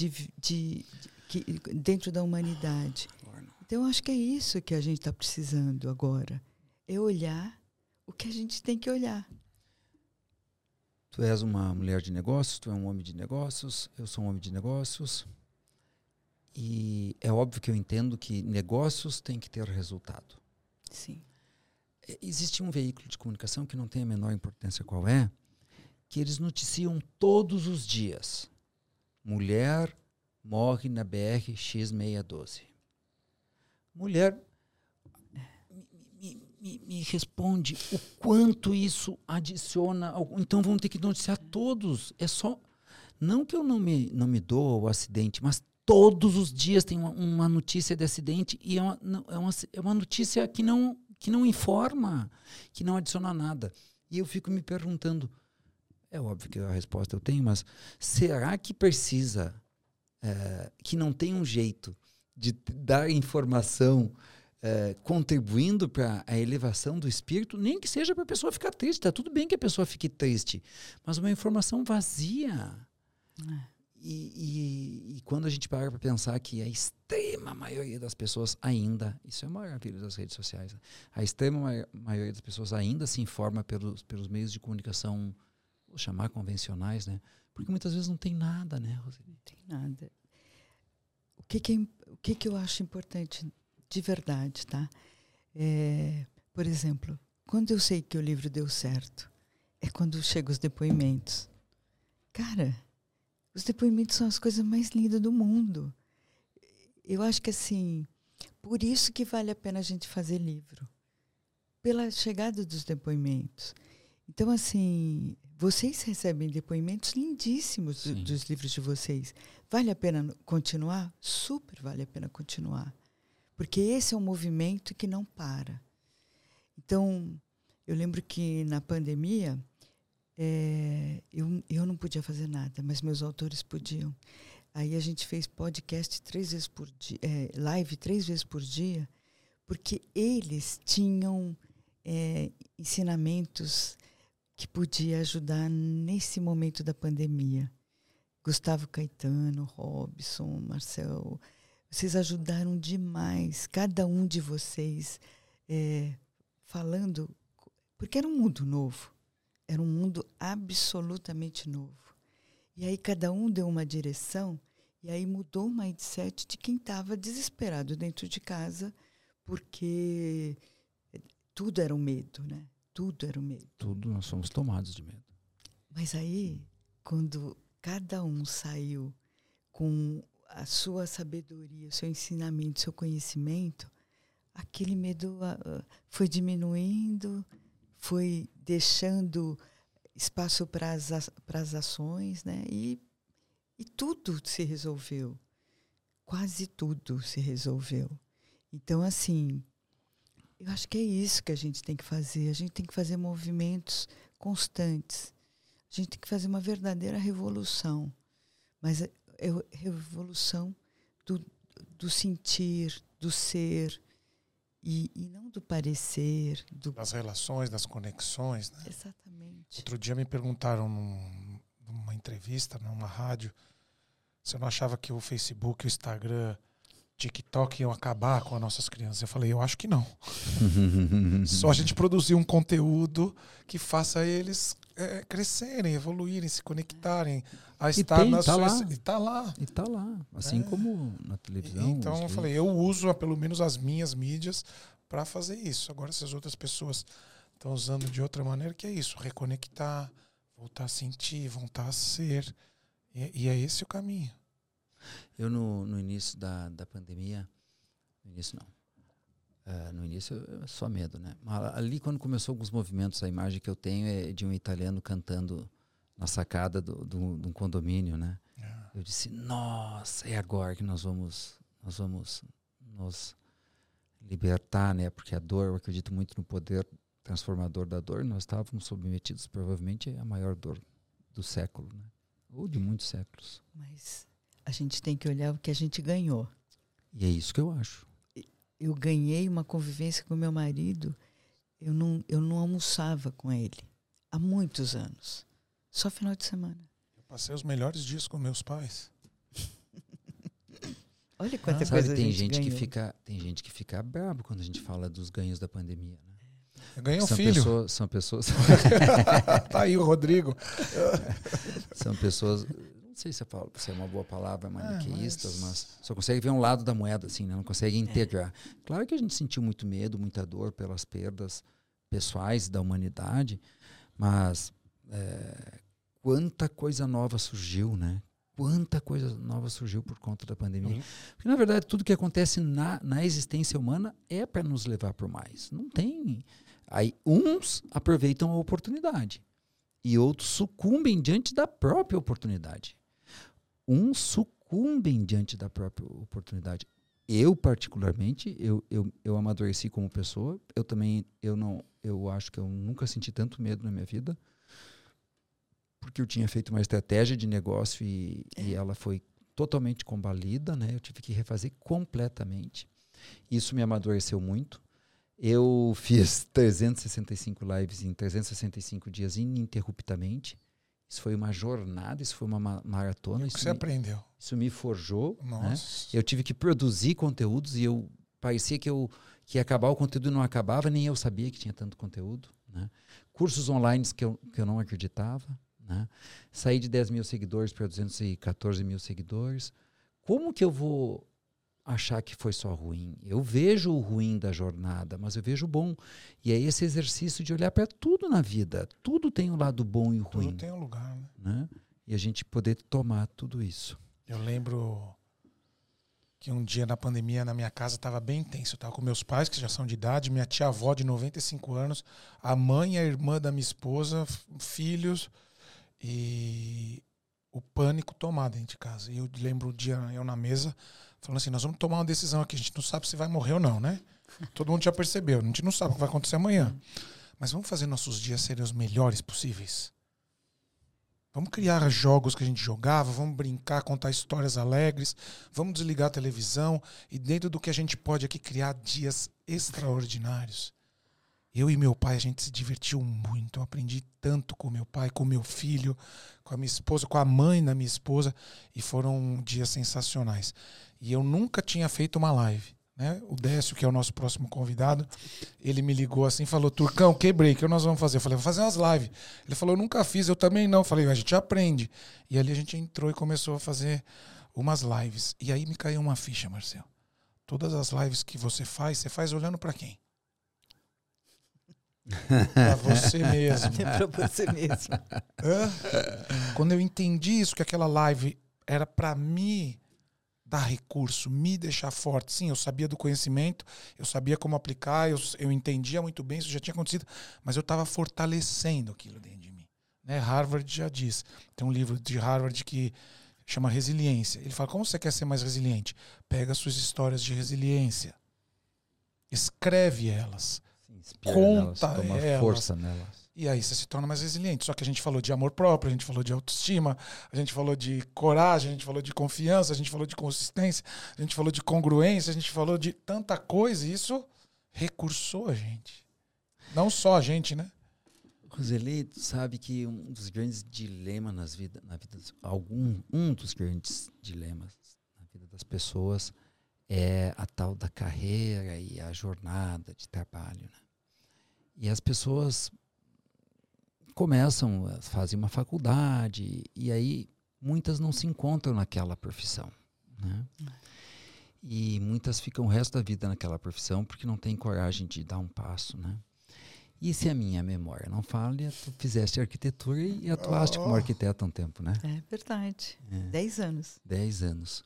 dentro da humanidade. Então, eu acho que é isso que a gente está precisando agora. É olhar o que a gente tem que olhar. Tu és uma mulher de negócios, tu é um homem de negócios, eu sou um homem de negócios. E é óbvio que eu entendo que negócios têm que ter resultado. Sim. Existe um veículo de comunicação que não tem a menor importância qual é, que eles noticiam todos os dias. Mulher morre na BR X612. Mulher... Me responde o quanto isso adiciona. Então vamos ter que noticiar todos. É só. Não que eu não me dou ao acidente, mas todos os dias tem uma notícia de acidente e é uma notícia que não informa, que não adiciona nada. E eu fico me perguntando, é óbvio que a resposta eu tenho, mas será que precisa, que não tem um jeito de dar informação contribuindo para a elevação do espírito, nem que seja para a pessoa ficar triste. Está tudo bem que a pessoa fique triste, mas uma informação vazia. E quando a gente para pensar que a extrema maioria das pessoas ainda, isso é a maravilha das redes sociais, a extrema maioria das pessoas ainda se informa pelos meios de comunicação vou chamar convencionais, né? Porque muitas vezes não tem nada, né, Roseli? Não tem nada. O que eu acho importante de verdade, tá? Por exemplo, quando eu sei que o livro deu certo, é quando chegam os depoimentos. Cara, os depoimentos são as coisas mais lindas do mundo. Eu acho que, assim, por isso que vale a pena a gente fazer livro. Pela chegada dos depoimentos. Então, assim, vocês recebem depoimentos lindíssimos dos livros de vocês. Vale a pena continuar? Super vale a pena continuar. Porque esse é um movimento que não para. Então, eu lembro que na pandemia, eu não podia fazer nada, mas meus autores podiam. Aí a gente fez podcast 3 vezes por dia, live 3 vezes por dia, porque eles tinham ensinamentos que podia ajudar nesse momento da pandemia. Gustavo Caetano, Robson, Marcel, vocês ajudaram demais, cada um de vocês, falando, porque era um mundo novo, era um mundo absolutamente novo. E aí cada um deu uma direção, e aí mudou o mindset de quem estava desesperado dentro de casa, porque tudo era um medo, né? Tudo era um medo. Tudo, nós somos tomados de medo. Mas aí, quando cada um saiu com a sua sabedoria, o seu ensinamento, o seu conhecimento, aquele medo foi diminuindo, foi deixando espaço para as ações, né? E tudo se resolveu. Quase tudo se resolveu. Então, assim, eu acho que é isso que a gente tem que fazer. A gente tem que fazer movimentos constantes. A gente tem que fazer uma verdadeira revolução. Mas é revolução do sentir, do ser, e não do parecer. Das relações, das conexões, né? Exatamente. Outro dia me perguntaram numa entrevista, numa rádio, se eu não achava que o Facebook, o Instagram, TikTok iam acabar com as nossas crianças. Eu falei, eu acho que não. Só a gente produzir um conteúdo que faça eles crescerem, evoluírem, se conectarem, a estar na sua... E tá lá. E tá lá. Assim como na televisão. Então eu falei, eu uso pelo menos as minhas mídias para fazer isso. Agora, se as outras pessoas estão usando de outra maneira, que é isso, reconectar, voltar a sentir, voltar a ser. E é esse o caminho. Eu, no início da pandemia, no início não, no início só medo, né? Mas ali, quando começou alguns movimentos, a imagem que eu tenho é de um italiano cantando na sacada de um condomínio, né? Eu disse, nossa, é agora que nós vamos nos libertar, né? Porque a dor, eu acredito muito no poder transformador da dor. Nós estávamos submetidos, provavelmente, à maior dor do século, né? Ou de muitos séculos. Mas a gente tem que olhar o que a gente ganhou. E é isso que eu acho. Eu ganhei uma convivência com meu marido. Eu não almoçava com ele há muitos anos. Só final de semana. Eu passei os melhores dias com meus pais. Olha quanta coisa tem a gente gente ganhou. Tem gente que fica bravo quando a gente fala dos ganhos da pandemia, né? Eu ganhei um filho. São pessoas... Tá aí o Rodrigo. São pessoas... Não sei se é uma boa palavra, maniqueístas, mas só consegue ver um lado da moeda, assim, né? Não consegue integrar. Claro que a gente sentiu muito medo, muita dor pelas perdas pessoais da humanidade, mas quanta coisa nova surgiu, né? Quanta coisa nova surgiu por conta da pandemia. Porque, na verdade, tudo que acontece na existência humana é para nos levar para o mais. Não tem... Aí, uns aproveitam a oportunidade e outros sucumbem diante da própria oportunidade. Uns sucumbem diante da própria oportunidade. Eu, particularmente, eu amadureci como pessoa. Eu acho que eu nunca senti tanto medo na minha vida, porque eu tinha feito uma estratégia de negócio e ela foi totalmente combalida, né? Eu tive que refazer completamente. Isso me amadureceu muito. Eu fiz 365 lives em 365 dias ininterruptamente. Isso foi uma jornada, isso foi uma maratona. O que você aprendeu? Isso me forjou. Nossa. Né? Eu tive que produzir conteúdos e parecia que ia acabar o conteúdo e não acabava, nem eu sabia que tinha tanto conteúdo. Né? Cursos online que eu não acreditava. né? Saí de 10 mil seguidores para 214 mil seguidores. Como que eu vou achar que foi só ruim? Eu vejo o ruim da jornada, mas eu vejo o bom. E é esse exercício de olhar para tudo na vida. Tudo tem o lado bom e o ruim. Tudo tem um lugar, né? Né? E a gente poder tomar tudo isso. Eu lembro que um dia na pandemia na minha casa estava bem intenso. Eu estava com meus pais, que já são de idade, minha tia-avó de 95 anos, a mãe e a irmã da minha esposa, filhos, e o pânico tomado dentro de casa. E eu lembro o dia eu na mesa, falando assim, nós vamos tomar uma decisão aqui, a gente não sabe se vai morrer ou não, né? Todo mundo já percebeu, a gente não sabe o que vai acontecer amanhã. Mas vamos fazer nossos dias serem os melhores possíveis. Vamos criar jogos que a gente jogava, vamos brincar, contar histórias alegres, vamos desligar a televisão e dentro do que a gente pode aqui criar dias extraordinários. Eu e meu pai, a gente se divertiu muito. Eu aprendi tanto com meu pai, com meu filho, com a minha esposa, com a mãe da minha esposa. E foram dias sensacionais. E eu nunca tinha feito uma live, né? O Décio, que é o nosso próximo convidado, ele me ligou assim e falou, Turcão, quebrei, o que nós vamos fazer? Eu falei, vou fazer umas lives. Ele falou, eu nunca fiz, eu também não. Eu falei, a gente aprende. E ali a gente entrou e começou a fazer umas lives. E aí me caiu uma ficha, Marcelo. Todas as lives que você faz olhando para quem? Para você mesmo. É para você mesmo. Quando eu entendi isso, que aquela live era para me dar recurso, me deixar forte. Sim, eu sabia do conhecimento, eu sabia como aplicar, eu entendia muito bem, isso já tinha acontecido, mas eu estava fortalecendo aquilo dentro de mim. Né? Harvard já diz, tem um livro de Harvard que chama Resiliência. Ele fala, como você quer ser mais resiliente? Pega suas histórias de resiliência, escreve elas, conta nelas, toma elas, força nelas. E aí você se torna mais resiliente. Só que a gente falou de amor próprio, a gente falou de autoestima, a gente falou de coragem, a gente falou de confiança, a gente falou de consistência, a gente falou de congruência, a gente falou de tanta coisa e isso recursou a gente. Não só a gente, né? Roseli, tu sabe que um dos grandes dilemas na vida, um dos grandes dilemas na vida das pessoas é a tal da carreira e a jornada de trabalho, né? E as pessoas começam, fazem uma faculdade e aí muitas não se encontram naquela profissão, né? E muitas ficam o resto da vida naquela profissão porque não tem coragem de dar um passo, né? E se a minha memória não falha, tu fizeste arquitetura e atuaste como arquiteta há um tempo, né? É verdade. 10 anos. 10 anos.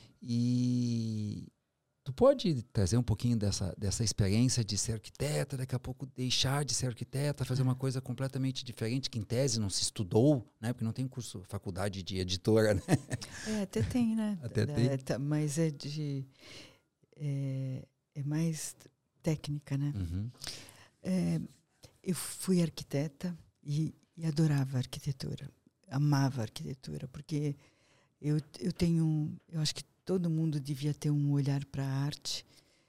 E tu pode trazer um pouquinho dessa experiência de ser arquiteta, daqui a pouco deixar de ser arquiteta, fazer uma coisa completamente diferente, que em tese não se estudou, né? Porque não tem curso, faculdade de editora, né? Até tem, né? Até tem. Mas é mais técnica, né? Uhum. Eu fui arquiteta e adorava a arquitetura. Amava a arquitetura, porque eu acho que todo mundo devia ter um olhar para a arte,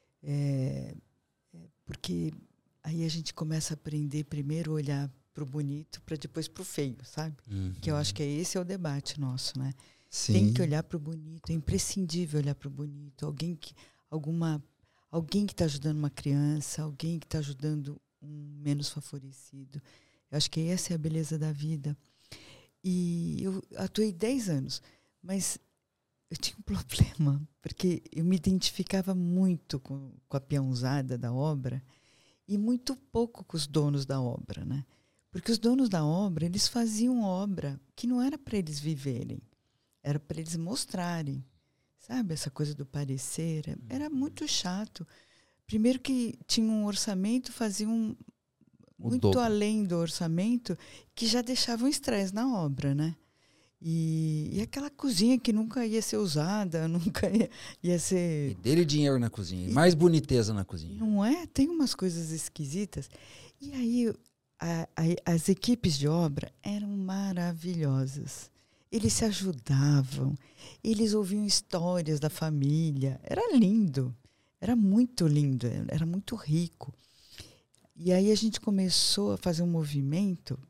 porque aí a gente começa a aprender primeiro a olhar para o bonito, para depois para o feio, sabe? Uhum. Que eu acho que esse é o debate nosso, né? Sim. Tem que olhar para o bonito, é imprescindível olhar para o bonito. Alguém que está ajudando uma criança, alguém que está ajudando um menos favorecido. Eu acho que essa é a beleza da vida. E eu atuei 10 anos, mas eu tinha um problema, porque eu me identificava muito com a peãozada da obra e muito pouco com os donos da obra, né? Porque os donos da obra, eles faziam obra que não era para eles viverem, era para eles mostrarem. Sabe, essa coisa do parecer, era muito chato. Primeiro que tinha um orçamento, faziam muito além do orçamento, que já deixavam estresse na obra, né? E aquela cozinha que nunca ia ser usada, nunca ia ser... E dele dinheiro na cozinha, e mais boniteza na cozinha. Não é? Tem umas coisas esquisitas. E aí as equipes de obra eram maravilhosas. Eles se ajudavam, eles ouviam histórias da família. Era lindo, era muito lindo, era muito rico. E aí a gente começou a fazer um movimento,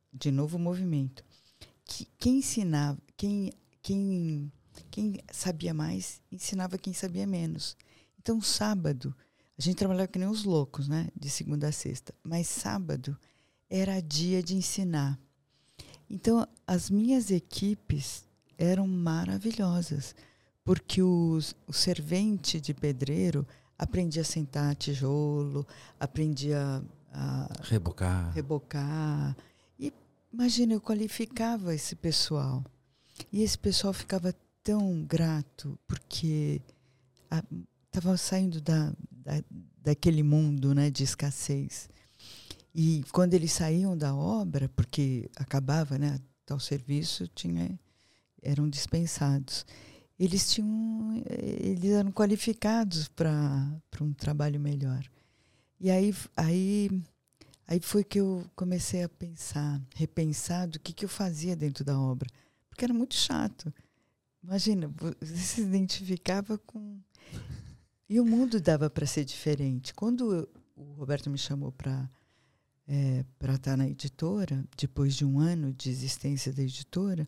que quem ensinava, quem sabia mais, ensinava quem sabia menos. Então, sábado, a gente trabalhava que nem os loucos, né? De segunda a sexta. Mas sábado era dia de ensinar. Então, as minhas equipes eram maravilhosas, porque o servente de pedreiro aprendia a sentar tijolo, aprendia a rebocar. E, imagina, eu qualificava esse pessoal. E esse pessoal ficava tão grato, porque estava saindo daquele mundo, né, de escassez. E quando eles saíam da obra, porque acabava, né, tal serviço, eram dispensados. Eles eram qualificados para um trabalho melhor. E aí foi que eu comecei a repensar do que eu fazia dentro da obra. Porque era muito chato. Imagina, você se identificava com... E o mundo dava para ser diferente. Quando o Roberto me chamou para estar na editora, depois de um ano de existência da editora,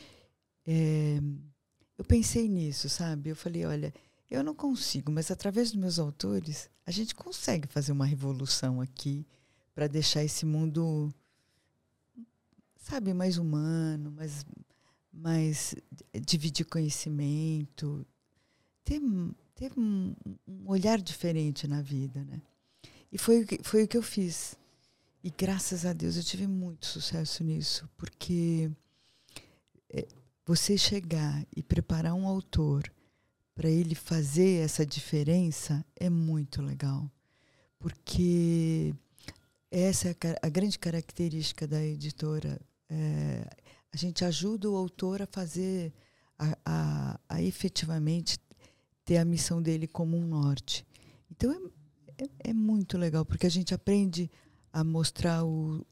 eu pensei nisso, sabe? Eu falei, olha, eu não consigo, mas através dos meus autores, a gente consegue fazer uma revolução aqui para deixar esse mundo, sabe, mais humano, mais dividir conhecimento, ter um olhar diferente na vida, né? E foi o que eu fiz. E graças a Deus eu tive muito sucesso nisso, porque você chegar e preparar um autor para ele fazer essa diferença é muito legal. Porque essa é a grande característica da editora. A gente ajuda o autor a fazer, a efetivamente ter a missão dele como um norte. Então é muito legal, porque a gente aprende a mostrar o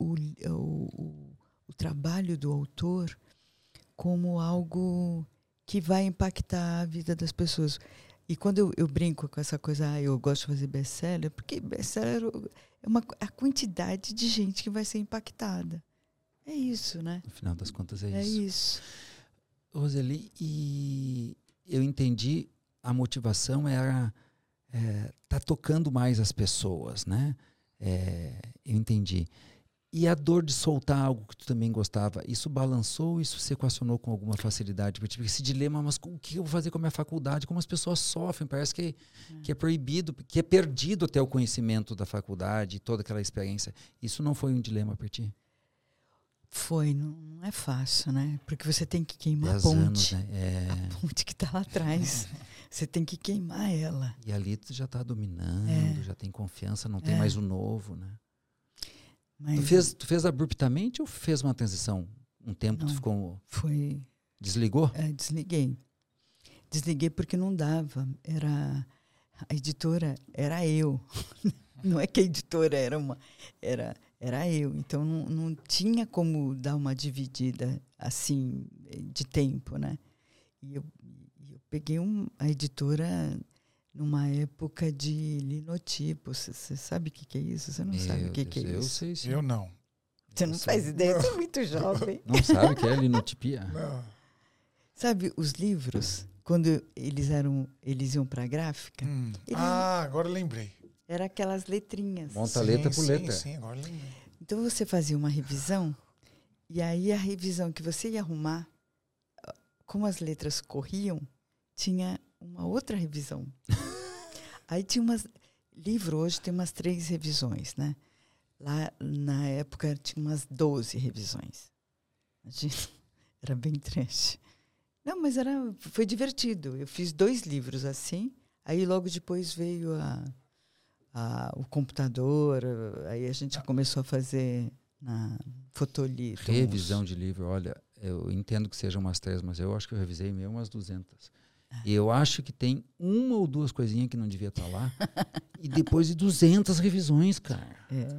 trabalho do autor como algo que vai impactar a vida das pessoas. E quando eu brinco com essa coisa, eu gosto de fazer best-seller, porque best-seller é a quantidade de gente que vai ser impactada. É isso, né? No final das contas é isso. É isso. Roseli, e eu entendi, a motivação era tá tocando mais as pessoas, né? Eu entendi. E a dor de soltar algo que tu também gostava, isso balançou, isso se equacionou com alguma facilidade? Eu tive esse dilema, mas o que eu vou fazer com a minha faculdade? Como as pessoas sofrem, parece que é proibido, que é perdido até o conhecimento da faculdade, toda aquela experiência. Isso não foi um dilema para ti? Foi, não é fácil, né? Porque você tem que queimar 10 a ponte. anos, né? A ponte que está lá atrás. Você tem que queimar ela. E ali tu já está dominando, já tem confiança, não tem mais o novo, né? Mas Tu fez abruptamente ou fez uma transição? Um tempo tu ficou... Foi... Desligou? Desliguei. Desliguei porque não dava. A editora era eu. Não é que a editora era eu. Então não tinha como dar uma dividida assim de tempo, né? E eu peguei a editora numa época de linotipo. Você sabe o que é isso? Você não sabe o que é eu isso? Sei, sim. Eu não. Você não faz ideia? Você é muito jovem. Não sabe o que é linotipia? Não. Sabe, os livros, quando eles iam para a gráfica... Agora eu lembrei. Era aquelas letrinhas. Monta letra por letra. Sim, agora eu lembrei. Então você fazia uma revisão, e aí a revisão que você ia arrumar, como as letras corriam, tinha uma outra revisão. Aí tinha livro hoje tem umas 3 revisões, né? Lá na época tinha umas 12 revisões. Imagina, era bem trash. Não, mas foi divertido. Eu fiz 2 livros assim, aí logo depois veio o computador, aí a gente começou a fazer na fotolito. Revisão de livro, olha, eu entendo que sejam umas 3, mas eu acho que eu revisei mesmo umas 200. E eu acho que tem 1 ou 2 coisinhas que não devia estar lá. E depois de 200 revisões, cara.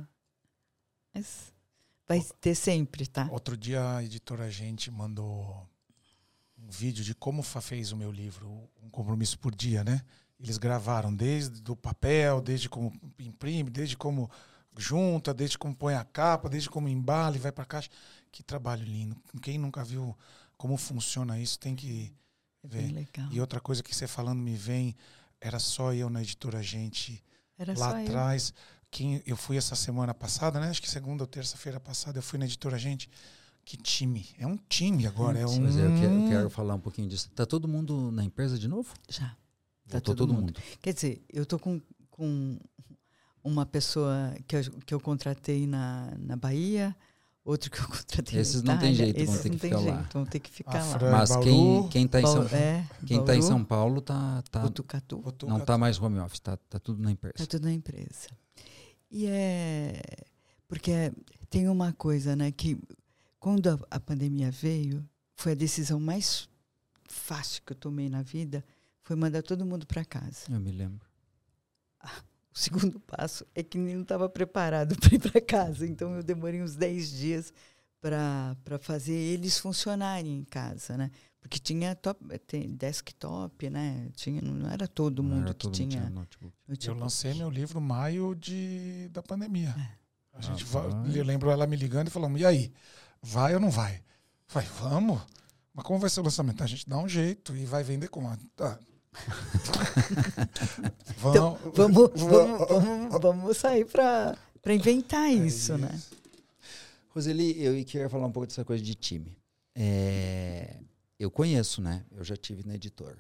Mas vai ter sempre, tá? Outro dia a editora Gente mandou um vídeo de como fez o meu livro, Um Compromisso por Dia, né? Eles gravaram desde o papel, desde como imprime, desde como junta, desde como põe a capa, desde como embala e vai para a caixa. Que trabalho lindo. Quem nunca viu como funciona isso tem que ver. Bem legal. E outra coisa que você falando me vem, era só eu na editora Gente. Era lá só atrás. Eu fui essa semana passada, né? Acho que segunda ou terça-feira passada, eu fui na editora Gente. Que time? É um time agora. Mas eu quero falar um pouquinho disso. Tá todo mundo na empresa de novo? Já. Tá todo mundo. Quer dizer, eu tô com uma pessoa que eu contratei na Bahia, outro que eu contratei Esses na não tem Itália. jeito, vão ter que ficar lá. Vão ter que ficar lá. Mas quem tá em São Paulo tá Botucatu. Não tá mais home office, tá tudo na empresa. Tá tudo na empresa. E porque tem uma coisa, né, que quando a pandemia veio, foi a decisão mais fácil que eu tomei na vida, foi mandar todo mundo para casa. Eu me lembro. O segundo passo é que não estava preparado para ir para casa. Então, eu demorei uns 10 dias para fazer eles funcionarem em casa, né? Porque tinha desktop, né? Não era todo mundo que tinha notebook. Eu lancei meu livro em maio da pandemia. A gente eu lembro ela me ligando e falando, e aí, vai ou não vai? Eu falei, vamos. Mas como vai ser o lançamento? A gente dá um jeito e vai vender como? Vamos sair para inventar isso, né? Roseli, eu queria falar um pouco dessa coisa de time. Eu conheço, né? Eu já tive na editora.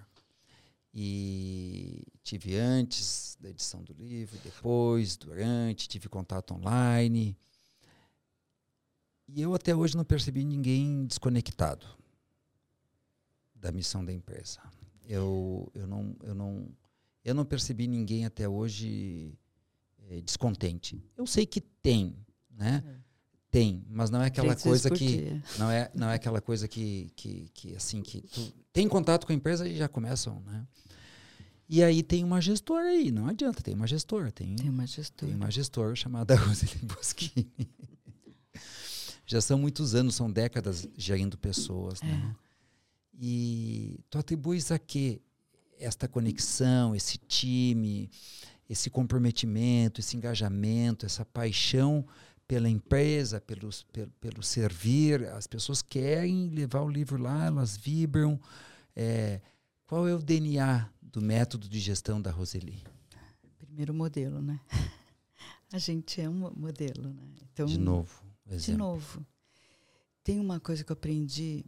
E tive antes da edição do livro, depois, durante, tive contato online. E eu até hoje não percebi ninguém desconectado da missão da empresa. Eu não percebi ninguém até hoje descontente. Eu sei que tem, né? Tem, mas não é aquela coisa que não é aquela coisa que assim que tu tem contato com a empresa e já começam, né? E aí tem uma gestora aí, não adianta, tem uma gestora, tem uma gestora chamada Roseli Boschini. Já são muitos anos, são décadas gerindo pessoas, né? E tu atribuis a quê? Esta conexão, esse time, esse comprometimento, esse engajamento, essa paixão pela empresa, pelo servir. As pessoas querem levar o livro lá, elas vibram. Qual é o DNA do método de gestão da Roseli? Primeiro modelo, né? A gente é um modelo, né? Então, de novo, exemplo. De novo. Tem uma coisa que eu aprendi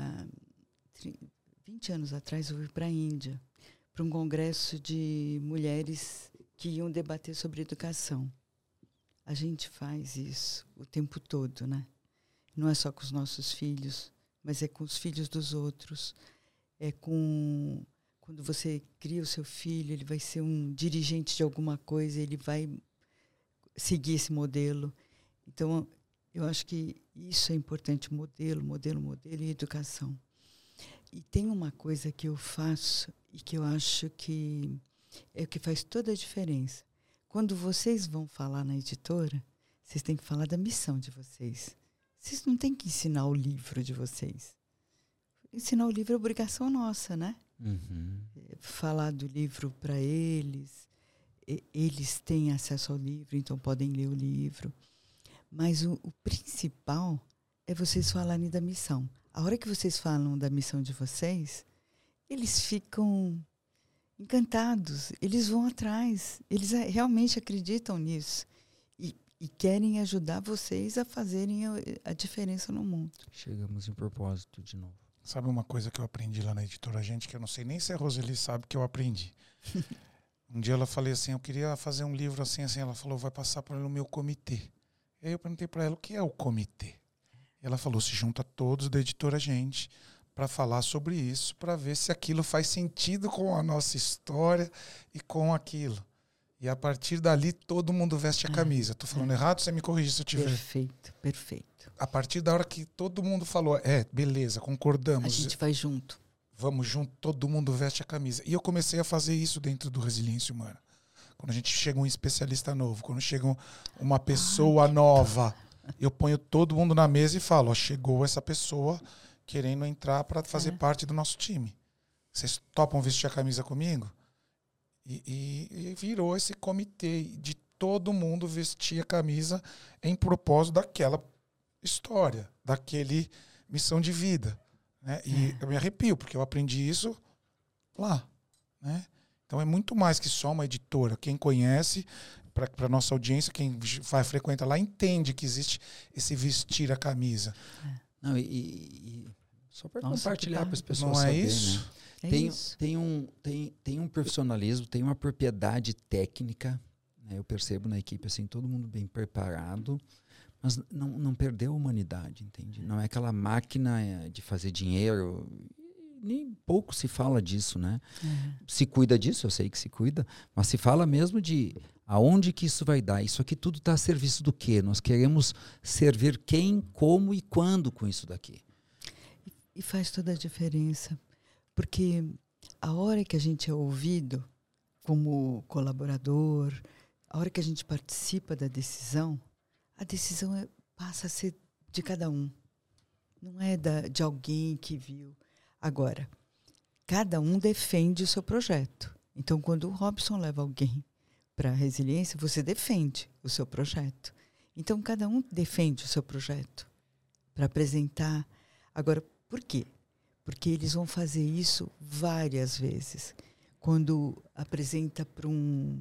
20 anos atrás, eu fui para a Índia, para um congresso de mulheres que iam debater sobre educação. A gente faz isso o tempo todo, né? Não é só com os nossos filhos, mas é com os filhos dos outros. Quando você cria o seu filho, ele vai ser um dirigente de alguma coisa, ele vai seguir esse modelo. Então, eu acho que isso é importante, modelo e educação. E tem uma coisa que eu faço e que eu acho que é o que faz toda a diferença. Quando vocês vão falar na editora, vocês têm que falar da missão de vocês. Vocês não têm que ensinar o livro de vocês. Ensinar o livro é obrigação nossa, né? Uhum. Falar do livro para eles. Eles têm acesso ao livro, então podem ler o livro. Mas o principal é vocês falarem da missão. A hora que vocês falam da missão de vocês, eles ficam encantados, eles vão atrás, eles realmente acreditam nisso e querem ajudar vocês a fazerem a diferença no mundo. Chegamos em propósito de novo. Sabe uma coisa que eu aprendi lá na editora, gente, que eu não sei nem se a Roseli sabe que eu aprendi. Um dia ela falei assim, eu queria fazer um livro assim, ela falou, vai passar pelo meu comitê. E aí eu perguntei para ela, o que é o comitê? Ela falou, se junta todos da editora gente para falar sobre isso, para ver se aquilo faz sentido com a nossa história e com aquilo. E a partir dali, todo mundo veste a camisa. Estou falando errado? Você me corrige se eu tiver. Perfeito, perfeito. A partir da hora que todo mundo falou, beleza, concordamos. A gente vai junto. Vamos junto, todo mundo veste a camisa. E eu comecei a fazer isso dentro do Resiliência Humana. Quando a gente chega um especialista novo, quando chega uma pessoa nova, eu ponho todo mundo na mesa e falo, chegou essa pessoa querendo entrar para fazer parte do nosso time. Vocês topam vestir a camisa comigo? E virou esse comitê de todo mundo vestir a camisa em propósito daquela história, daquele missão de vida. Né? E eu me arrepio, porque eu aprendi isso lá. Né? Então é muito mais que só uma editora. Quem conhece, para a nossa audiência, quem vai frequenta lá, entende que existe esse vestir a camisa. Não, e só para Nossa, compartilhar para as pessoas Não é saberem, isso? né? É Tem, isso. tem um profissionalismo, tem uma propriedade técnica, né? Eu percebo na equipe assim, todo mundo bem preparado, mas não perdeu a humanidade, entende? Não é aquela máquina de fazer dinheiro, nem pouco se fala disso, né? Se cuida disso, eu sei que se cuida, mas se fala mesmo de aonde que isso vai dar. Isso aqui tudo está a serviço do quê? Nós queremos servir quem, como e quando com isso daqui. E faz toda a diferença. Porque a hora que a gente é ouvido como colaborador, a hora que a gente participa da decisão, a decisão passa a ser de cada um. Não é de alguém que viu. Agora, cada um defende o seu projeto. Então, quando o Robson leva alguém para a resiliência, você defende o seu projeto. Então, cada um defende o seu projeto para apresentar. Agora, por quê? Porque eles vão fazer isso várias vezes. Quando apresenta para um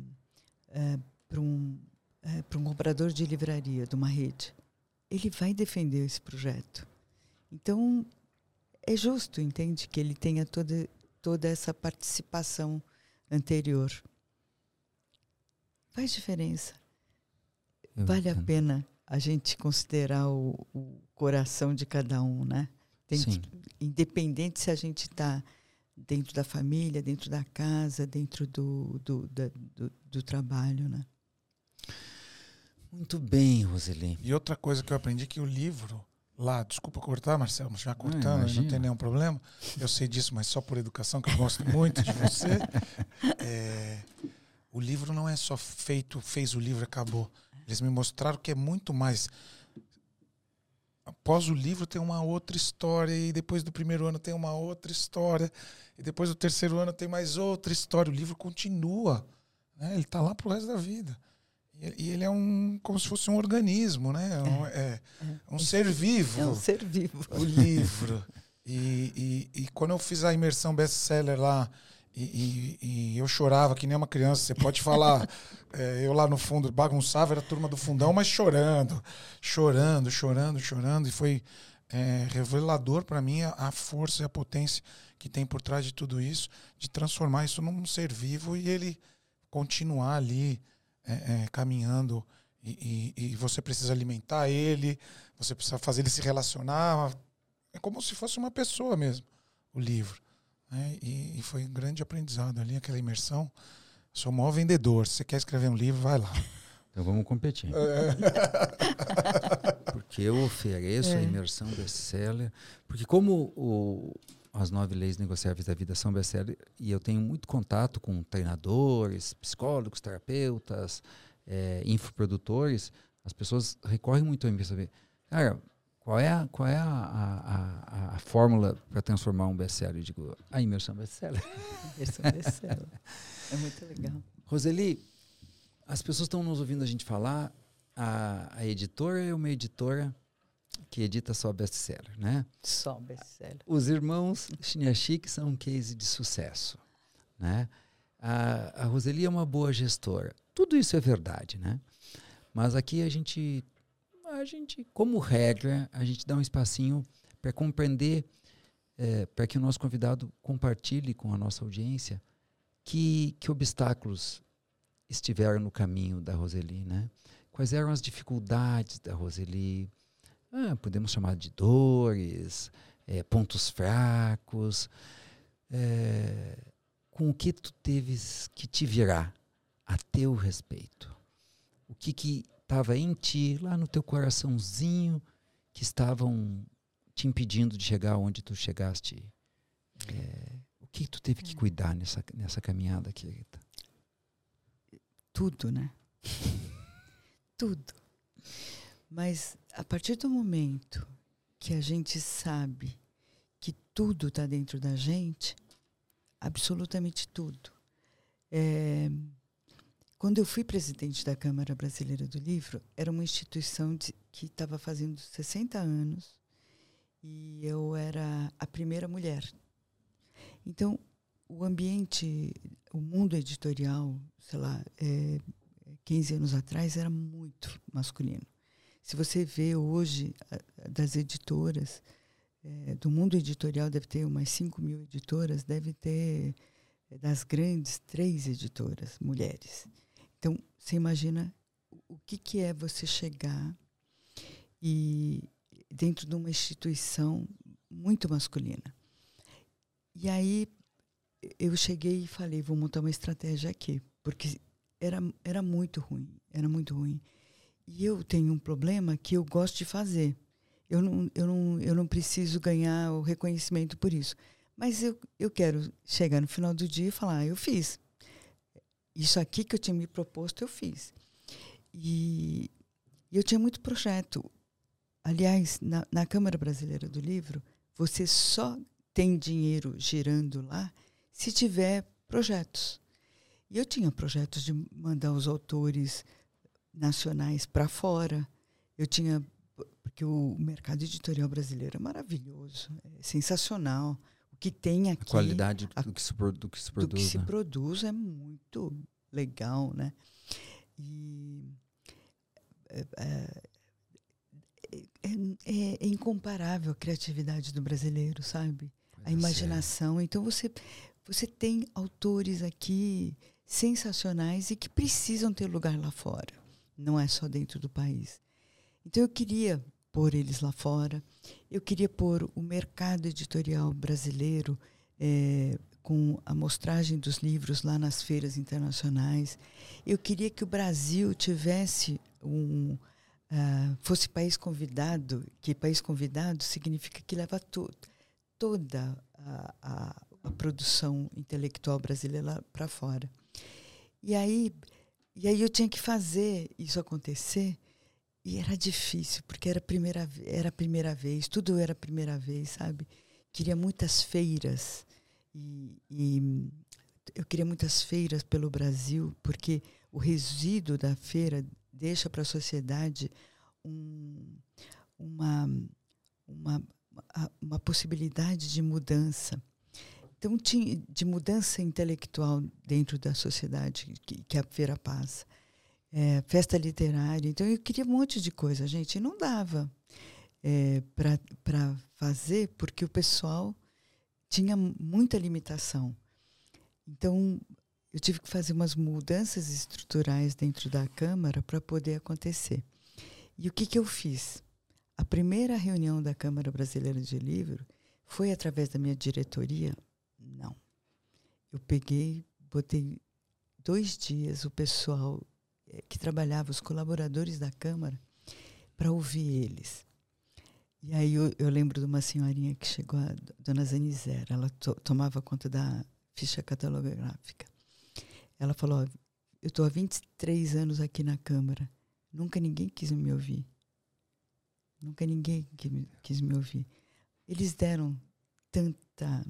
comprador de livraria de uma rede, ele vai defender esse projeto. Então, é justo, entende? Que ele tenha toda essa participação anterior. Faz diferença. Vale a pena a gente considerar o coração de cada um, né? Sim. Independente se a gente está dentro da família, dentro da casa, dentro do trabalho, né? Muito bem, Roseli. E outra coisa que eu aprendi que o livro lá, desculpa cortar, Marcelo, mas já cortando, imagina. não tem nenhum problema. Eu sei disso, mas só por educação, que eu gosto muito de você. O livro não é só fez o livro, acabou. Eles me mostraram que é muito mais. Após o livro tem uma outra história, e depois do primeiro ano tem uma outra história, e depois do terceiro ano tem mais outra história. O livro continua, né? Ele está lá pro resto da vida. E ele é como se fosse um organismo, né? Um ser vivo. É um ser vivo. O livro. E quando eu fiz a imersão best-seller lá, e eu chorava que nem uma criança, você pode falar, eu lá no fundo bagunçava, era a turma do fundão, mas chorando, e foi revelador para mim a força e a potência que tem por trás de tudo isso, de transformar isso num ser vivo e ele continuar ali caminhando, e você precisa alimentar ele, você precisa fazer ele se relacionar, é como se fosse uma pessoa mesmo, o livro. E foi um grande aprendizado ali, aquela imersão. Sou o maior vendedor. Se você quer escrever um livro, vai lá. Então vamos competir. Porque eu ofereço a imersão best-seller. Porque como as 9 leis negociáveis da vida são best-seller, e eu tenho muito contato com treinadores, psicólogos, terapeutas, infoprodutores, as pessoas recorrem muito a mim para saber, cara, qual é a fórmula para transformar um best-seller? Eu digo, a imersão best-seller. Imersão best-seller. É muito legal. Roseli, as pessoas estão nos ouvindo a gente falar, a editora é uma editora que edita só best-seller, né? Só best-seller. Os irmãos Chiniachik são um case de sucesso, né? A Roseli é uma boa gestora. Tudo isso é verdade, né? Mas aqui a gente, como regra, a gente dá um espacinho para compreender, para que o nosso convidado compartilhe com a nossa audiência que obstáculos estiveram no caminho da Roseli, né? Quais eram as dificuldades da Roseli? Podemos chamar de dores, pontos fracos. Com o que tu teves que te virar a teu respeito? O que estava em ti, lá no teu coraçãozinho, que estavam te impedindo de chegar onde tu chegaste? O que tu teve que cuidar nessa caminhada, querida? Tudo, né? Tudo. Mas a partir do momento que a gente sabe que tudo está dentro da gente, absolutamente tudo. Quando eu fui presidente da Câmara Brasileira do Livro, era uma instituição que estava fazendo 60 anos e eu era a primeira mulher. Então, o ambiente, o mundo editorial, sei lá, 15 anos atrás, era muito masculino. Se você vê hoje das editoras, do mundo editorial deve ter umas 5.000 editoras, deve ter, das grandes, 3 editoras, mulheres. Então, você imagina o que é você chegar e dentro de uma instituição muito masculina. E aí eu cheguei e falei, vou montar uma estratégia aqui, porque era muito ruim, era muito ruim. E eu tenho um problema que eu gosto de fazer. Eu não preciso ganhar o reconhecimento por isso. Mas eu quero chegar no final do dia e falar, eu fiz. Isso aqui que eu tinha me proposto, eu fiz. E eu tinha muito projeto. Aliás, na Câmara Brasileira do Livro, você só tem dinheiro girando lá se tiver projetos. E eu tinha projetos de mandar os autores nacionais para fora. Eu tinha, porque o mercado editorial brasileiro é maravilhoso, é sensacional. O que tem aqui... A qualidade do que se produz, é muito legal, né? E é incomparável a criatividade do brasileiro, sabe? A imaginação. Então, você tem autores aqui sensacionais e que precisam ter lugar lá fora. Não é só dentro do país. Então, eu queria pôr eles lá fora. Eu queria pôr o mercado editorial brasileiro com a mostragem dos livros lá nas feiras internacionais. Eu queria que o Brasil tivesse fosse país convidado, que país convidado significa que leva toda a produção intelectual brasileira para fora. E aí eu tinha que fazer isso acontecer, e era difícil, porque era a primeira vez, tudo era a primeira vez, sabe? Queria muitas feiras, e eu queria muitas feiras pelo Brasil, porque o resíduo da feira deixa para a sociedade uma possibilidade de mudança. Então, tinha de mudança intelectual dentro da sociedade que a feira passa. Festa literária. Então, eu queria um monte de coisa, gente. E não dava para fazer, porque o pessoal tinha muita limitação. Então, eu tive que fazer umas mudanças estruturais dentro da Câmara para poder acontecer. E o que eu fiz? A primeira reunião da Câmara Brasileira de Livro foi através da minha diretoria? Não. Eu botei 2 dias o pessoal que trabalhava, os colaboradores da Câmara, para ouvir eles. E aí eu lembro de uma senhorinha que chegou, a dona Zanizera, ela tomava conta da ficha catalográfica. Ela falou, eu estou há 23 anos aqui na Câmara, nunca ninguém quis me ouvir. Nunca ninguém quis me ouvir. Eles deram tanta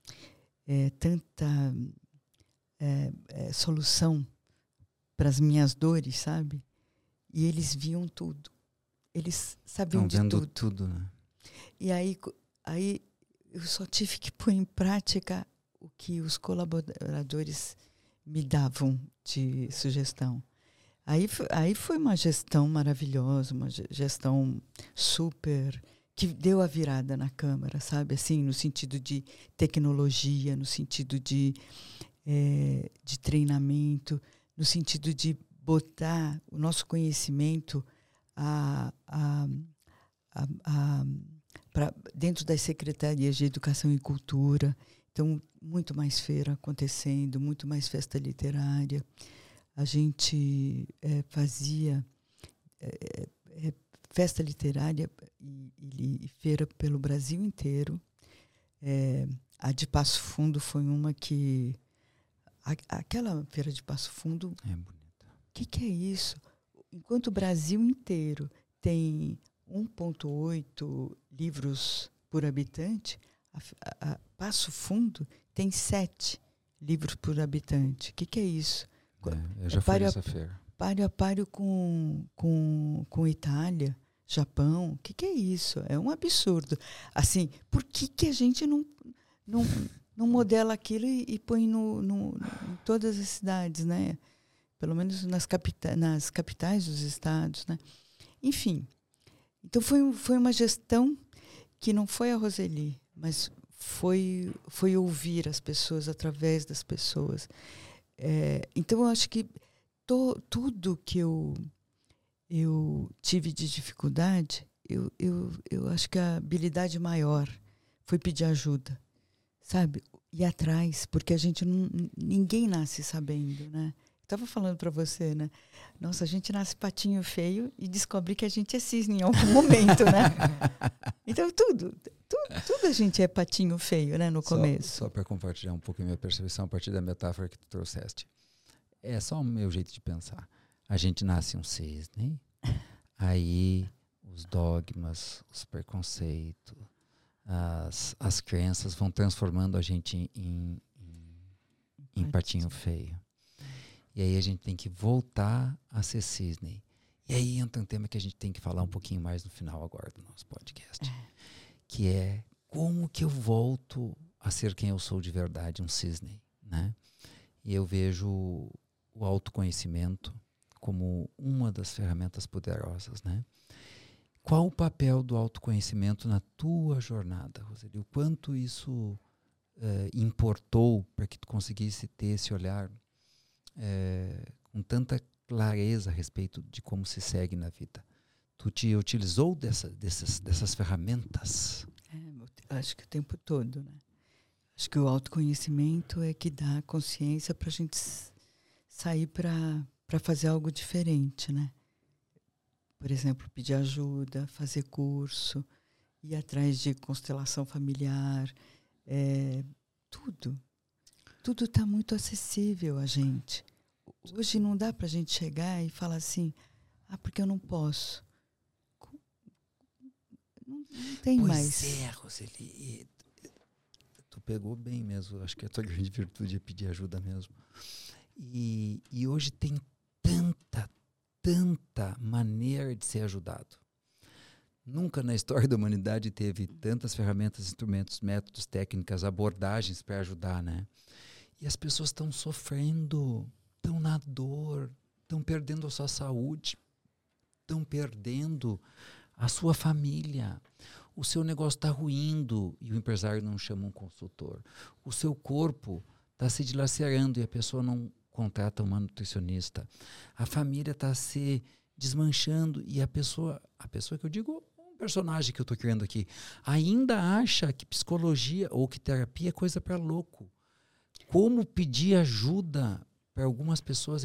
solução para as minhas dores, sabe? E eles viam tudo. Eles sabiam de tudo. Né? E aí eu só tive que pôr em prática o que os colaboradores me davam de sugestão. Aí foi uma gestão maravilhosa, uma gestão super... que deu a virada na Câmara, sabe? Assim, no sentido de tecnologia, no sentido de treinamento, no sentido de botar o nosso conhecimento dentro das secretarias de Educação e Cultura. Então, muito mais feira acontecendo, muito mais festa literária. A gente fazia festa literária e feira pelo Brasil inteiro. A de Passo Fundo foi uma que... Aquela feira de Passo Fundo... É bonita. O que é isso? Enquanto o Brasil inteiro tem 1,8 livros por habitante, a Passo Fundo tem 7 livros por habitante. O que é isso? Eu já fui nessa feira. Páreo a páreo com Itália, Japão. O que é isso? É um absurdo. Assim, por que a gente não modela aquilo e põe em todas as cidades, né? Pelo menos nas capitais dos estados, né? Enfim, Então foi uma gestão que não foi a Roseli, mas foi ouvir as pessoas através das pessoas. Então eu acho que tudo que eu tive de dificuldade, eu acho que a habilidade maior foi pedir ajuda, sabe? Ir atrás, porque ninguém nasce sabendo, né? Estava falando para você, né? Nossa, a gente nasce patinho feio e descobre que a gente é cisne em algum momento, né? Então tudo a gente é patinho feio, né? No começo. Só para compartilhar um pouco a minha percepção a partir da metáfora que tu trouxeste. É só o meu jeito de pensar. A gente nasce um cisne, aí os dogmas, os preconceitos, as crenças vão transformando a gente em patinho feio. E aí a gente tem que voltar a ser cisne. E aí entra um tema que a gente tem que falar um pouquinho mais no final agora do nosso podcast. Que é como que eu volto a ser quem eu sou de verdade, um cisne, né? E eu vejo o autoconhecimento como uma das ferramentas poderosas, né? Qual o papel do autoconhecimento na tua jornada, Roseli? O quanto isso importou para que tu conseguisse ter esse olhar com tanta clareza a respeito de como se segue na vida? Tu te utilizou dessas ferramentas? Acho que o tempo todo, né? Acho que o autoconhecimento é que dá consciência para a gente sair para fazer algo diferente, né? Por exemplo, pedir ajuda, fazer curso, ir atrás de constelação familiar, tudo. Tudo está muito acessível a gente. Hoje não dá para a gente chegar e falar assim, porque eu não posso. Não tem mais. Pois é, Roseli. Tu pegou bem mesmo. Acho que a tua grande virtude é pedir ajuda mesmo. E hoje tem tanta maneira de ser ajudado. Nunca na história da humanidade teve tantas ferramentas, instrumentos, métodos, técnicas, abordagens para ajudar, né? E as pessoas estão sofrendo, estão na dor, estão perdendo a sua saúde, estão perdendo a sua família. O seu negócio está ruindo e o empresário não chama um consultor. O seu corpo está se dilacerando e a pessoa não contrata uma nutricionista. A família está se desmanchando e a pessoa que eu digo, um personagem que eu estou criando aqui, ainda acha que psicologia ou que terapia é coisa para louco. Como pedir ajuda para algumas pessoas é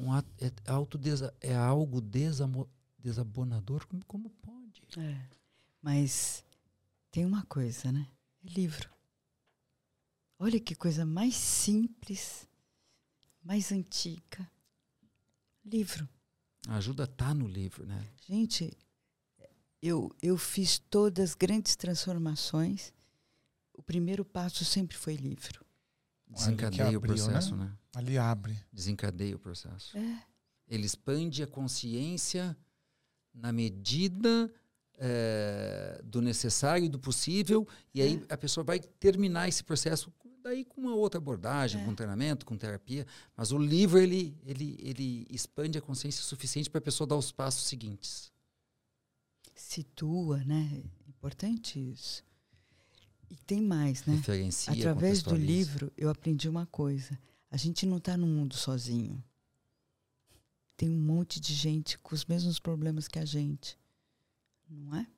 algo desabonador. Como pode? Mas tem uma coisa, né? É livro. Olha que coisa mais simples, mais antiga. Livro. A ajuda está no livro, né? Gente, eu fiz todas as grandes transformações. O primeiro passo sempre foi livro. Desencadeia o processo, né? Ali abre. Desencadeia o processo. Ele expande a consciência na medida do necessário e do possível, e aí a pessoa vai terminar esse processo daí com uma outra abordagem, com treinamento, com terapia, mas o livro ele expande a consciência o suficiente para a pessoa dar os passos seguintes. Situa, né? Importante isso. E tem mais, né? Referencia, através do livro, eu aprendi uma coisa. A gente não está no mundo sozinho. Tem um monte de gente com os mesmos problemas que a gente. Não é?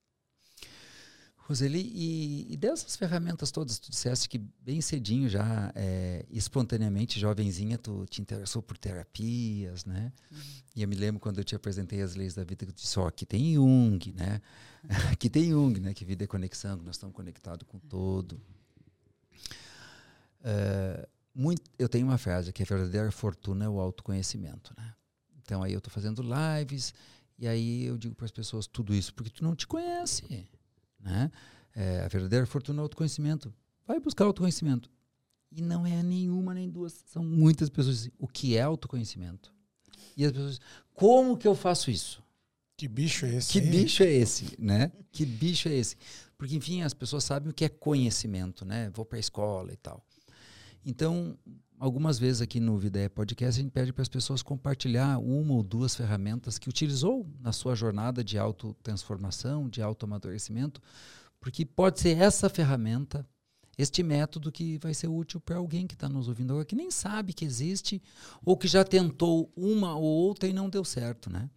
Roseli, e dessas ferramentas todas, tu disseste que bem cedinho já, espontaneamente, jovenzinha, tu te interessou por terapias, né? E eu me lembro quando eu te apresentei as leis da vida, que tu disse, aqui tem Jung, né? Aqui tem Jung, né? Que vida é conexão, que nós estamos conectados com todo. Eu tenho uma frase, que a verdadeira fortuna é o autoconhecimento, né? Então aí eu estou fazendo lives, e aí eu digo para as pessoas tudo isso, porque tu não te conhece, né? A verdadeira fortuna é o autoconhecimento. Vai buscar autoconhecimento. E não é nenhuma nem duas. São muitas pessoas que dizem, o que é autoconhecimento? E as pessoas dizem, como que eu faço isso? Que bicho é esse? Que bicho é esse, né? Que bicho é esse? Porque, enfim, as pessoas sabem o que é conhecimento, né? Vou para a escola e tal. Então, algumas vezes aqui no Vida é Podcast, a gente pede para as pessoas compartilhar uma ou duas ferramentas que utilizou na sua jornada de autotransformação, de autoamadurecimento, porque pode ser essa ferramenta, este método que vai ser útil para alguém que está nos ouvindo agora, que nem sabe que existe, ou que já tentou uma ou outra e não deu certo, né?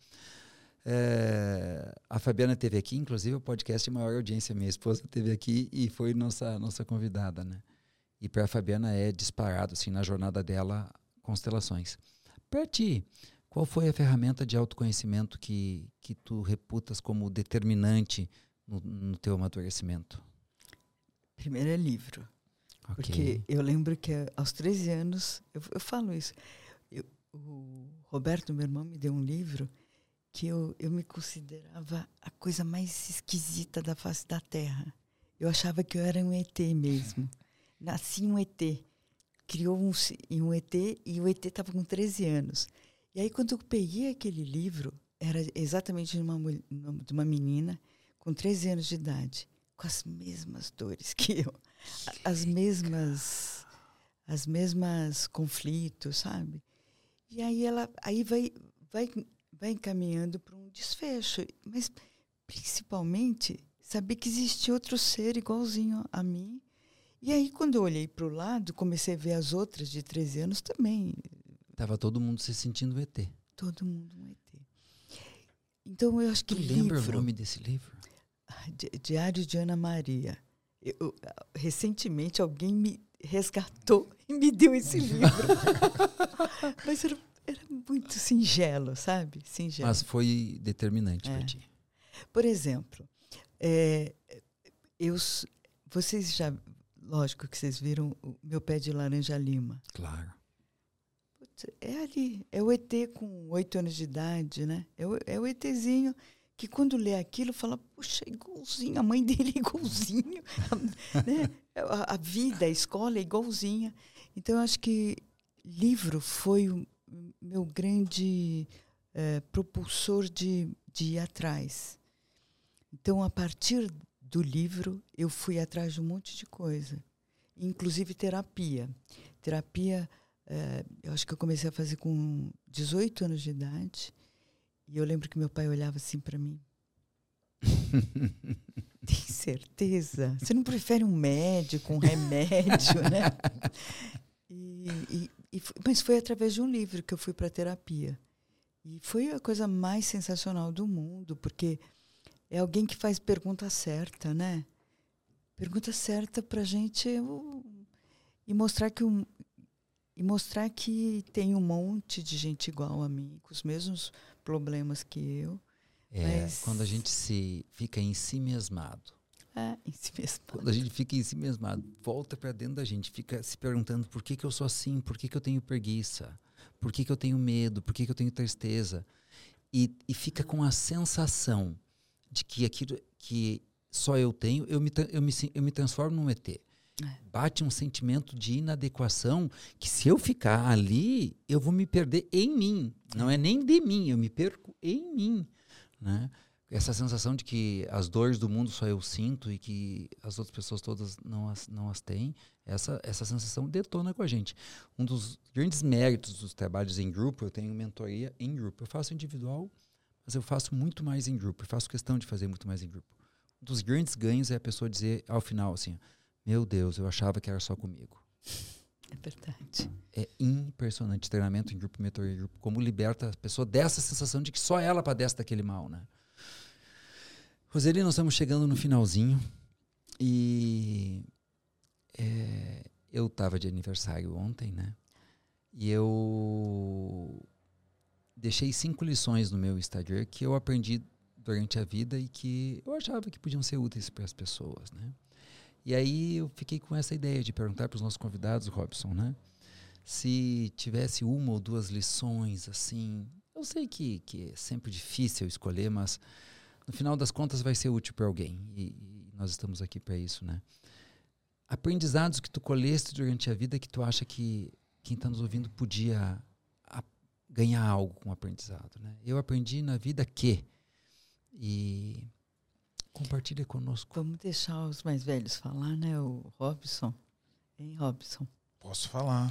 A Fabiana esteve aqui, inclusive o podcast de maior audiência, minha esposa esteve aqui e foi nossa convidada, né? E para a Fabiana é disparado, assim, na jornada dela, constelações. Para ti, qual foi a ferramenta de autoconhecimento que tu reputas como determinante no teu amadurecimento? Primeiro é livro. Okay. Porque eu lembro que aos 13 anos, eu falo isso, o Roberto, meu irmão, me deu um livro que eu me considerava a coisa mais esquisita da face da Terra. Eu achava que eu era um ET mesmo. Nasci um ET. Criou um ET e o ET estava com 13 anos. E aí, quando eu peguei aquele livro, era exatamente de uma menina com 13 anos de idade, com as mesmas dores que eu, as mesmas conflitos, sabe? E aí ela vai encaminhando para um desfecho, mas principalmente saber que existe outro ser igualzinho a mim. E aí, quando eu olhei para o lado, comecei a ver as outras de 13 anos também. Tava todo mundo se sentindo um ET. Todo mundo um ET. Então, eu acho que tu lembra o nome desse livro? Diário de Ana Maria. Recentemente, alguém me resgatou e me deu esse livro. Mas era muito singelo, sabe? Singelo. Mas foi determinante para ti. Por exemplo, vocês já... Lógico que vocês viram o meu pé de laranja lima. Claro. Putz, é ali. É o ET com 8 anos de idade, né? É o ETzinho que quando lê aquilo fala, puxa, igualzinho. A mãe dele é igualzinho. Né? A vida, a escola é igualzinha. Então, eu acho que livro foi o meu grande propulsor de ir atrás. Então, a partir do livro, eu fui atrás de um monte de coisa, inclusive terapia. Terapia, eu acho que eu comecei a fazer com 18 anos de idade, e eu lembro que meu pai olhava assim para mim. Tem certeza? Você não prefere um médico, um remédio, né? Mas foi através de um livro que eu fui para terapia. E foi a coisa mais sensacional do mundo, porque é alguém que faz pergunta certa, né? Pergunta certa pra gente e mostrar que tem um monte de gente igual a mim, com os mesmos problemas que eu. Quando a gente fica em si mesmado. Em si mesmado. Quando a gente fica em si mesmado, volta para dentro da gente, fica se perguntando por que eu sou assim, por que eu tenho preguiça, por que eu tenho medo, por que eu tenho tristeza. E fica com a sensação de que aquilo que só eu tenho, eu me transformo num ET. Bate um sentimento de inadequação que se eu ficar ali, eu vou me perder em mim. Não é nem de mim, eu me perco em mim. Né? Essa sensação de que as dores do mundo só eu sinto e que as outras pessoas todas não as têm, essa sensação detona com a gente. Um dos grandes méritos dos trabalhos em grupo, eu tenho mentoria em grupo. Eu faço individual, mas eu faço muito mais em grupo. Eu faço questão de fazer muito mais em grupo. Um dos grandes ganhos é a pessoa dizer ao final assim, meu Deus, eu achava que era só comigo. É verdade. É impressionante. Treinamento em grupo, mentoria em grupo, como liberta a pessoa dessa sensação de que só ela padece daquele mal, né? Roseli, nós estamos chegando no finalzinho e eu estava de aniversário ontem, né? E eu deixei 5 lições no meu Instagram que eu aprendi durante a vida e que eu achava que podiam ser úteis para as pessoas, né? E aí eu fiquei com essa ideia de perguntar para os nossos convidados, Robson, né? Se tivesse uma ou duas lições, assim... Eu sei que é sempre difícil escolher, mas no final das contas vai ser útil para alguém. E nós estamos aqui para isso, né? Aprendizados que tu colheste durante a vida que tu acha que quem está nos ouvindo podia ganhar algo com o aprendizado, né? Eu aprendi na vida que... E compartilha conosco. Vamos deixar os mais velhos falar, né? O Robson. Hein, Robson? Posso falar.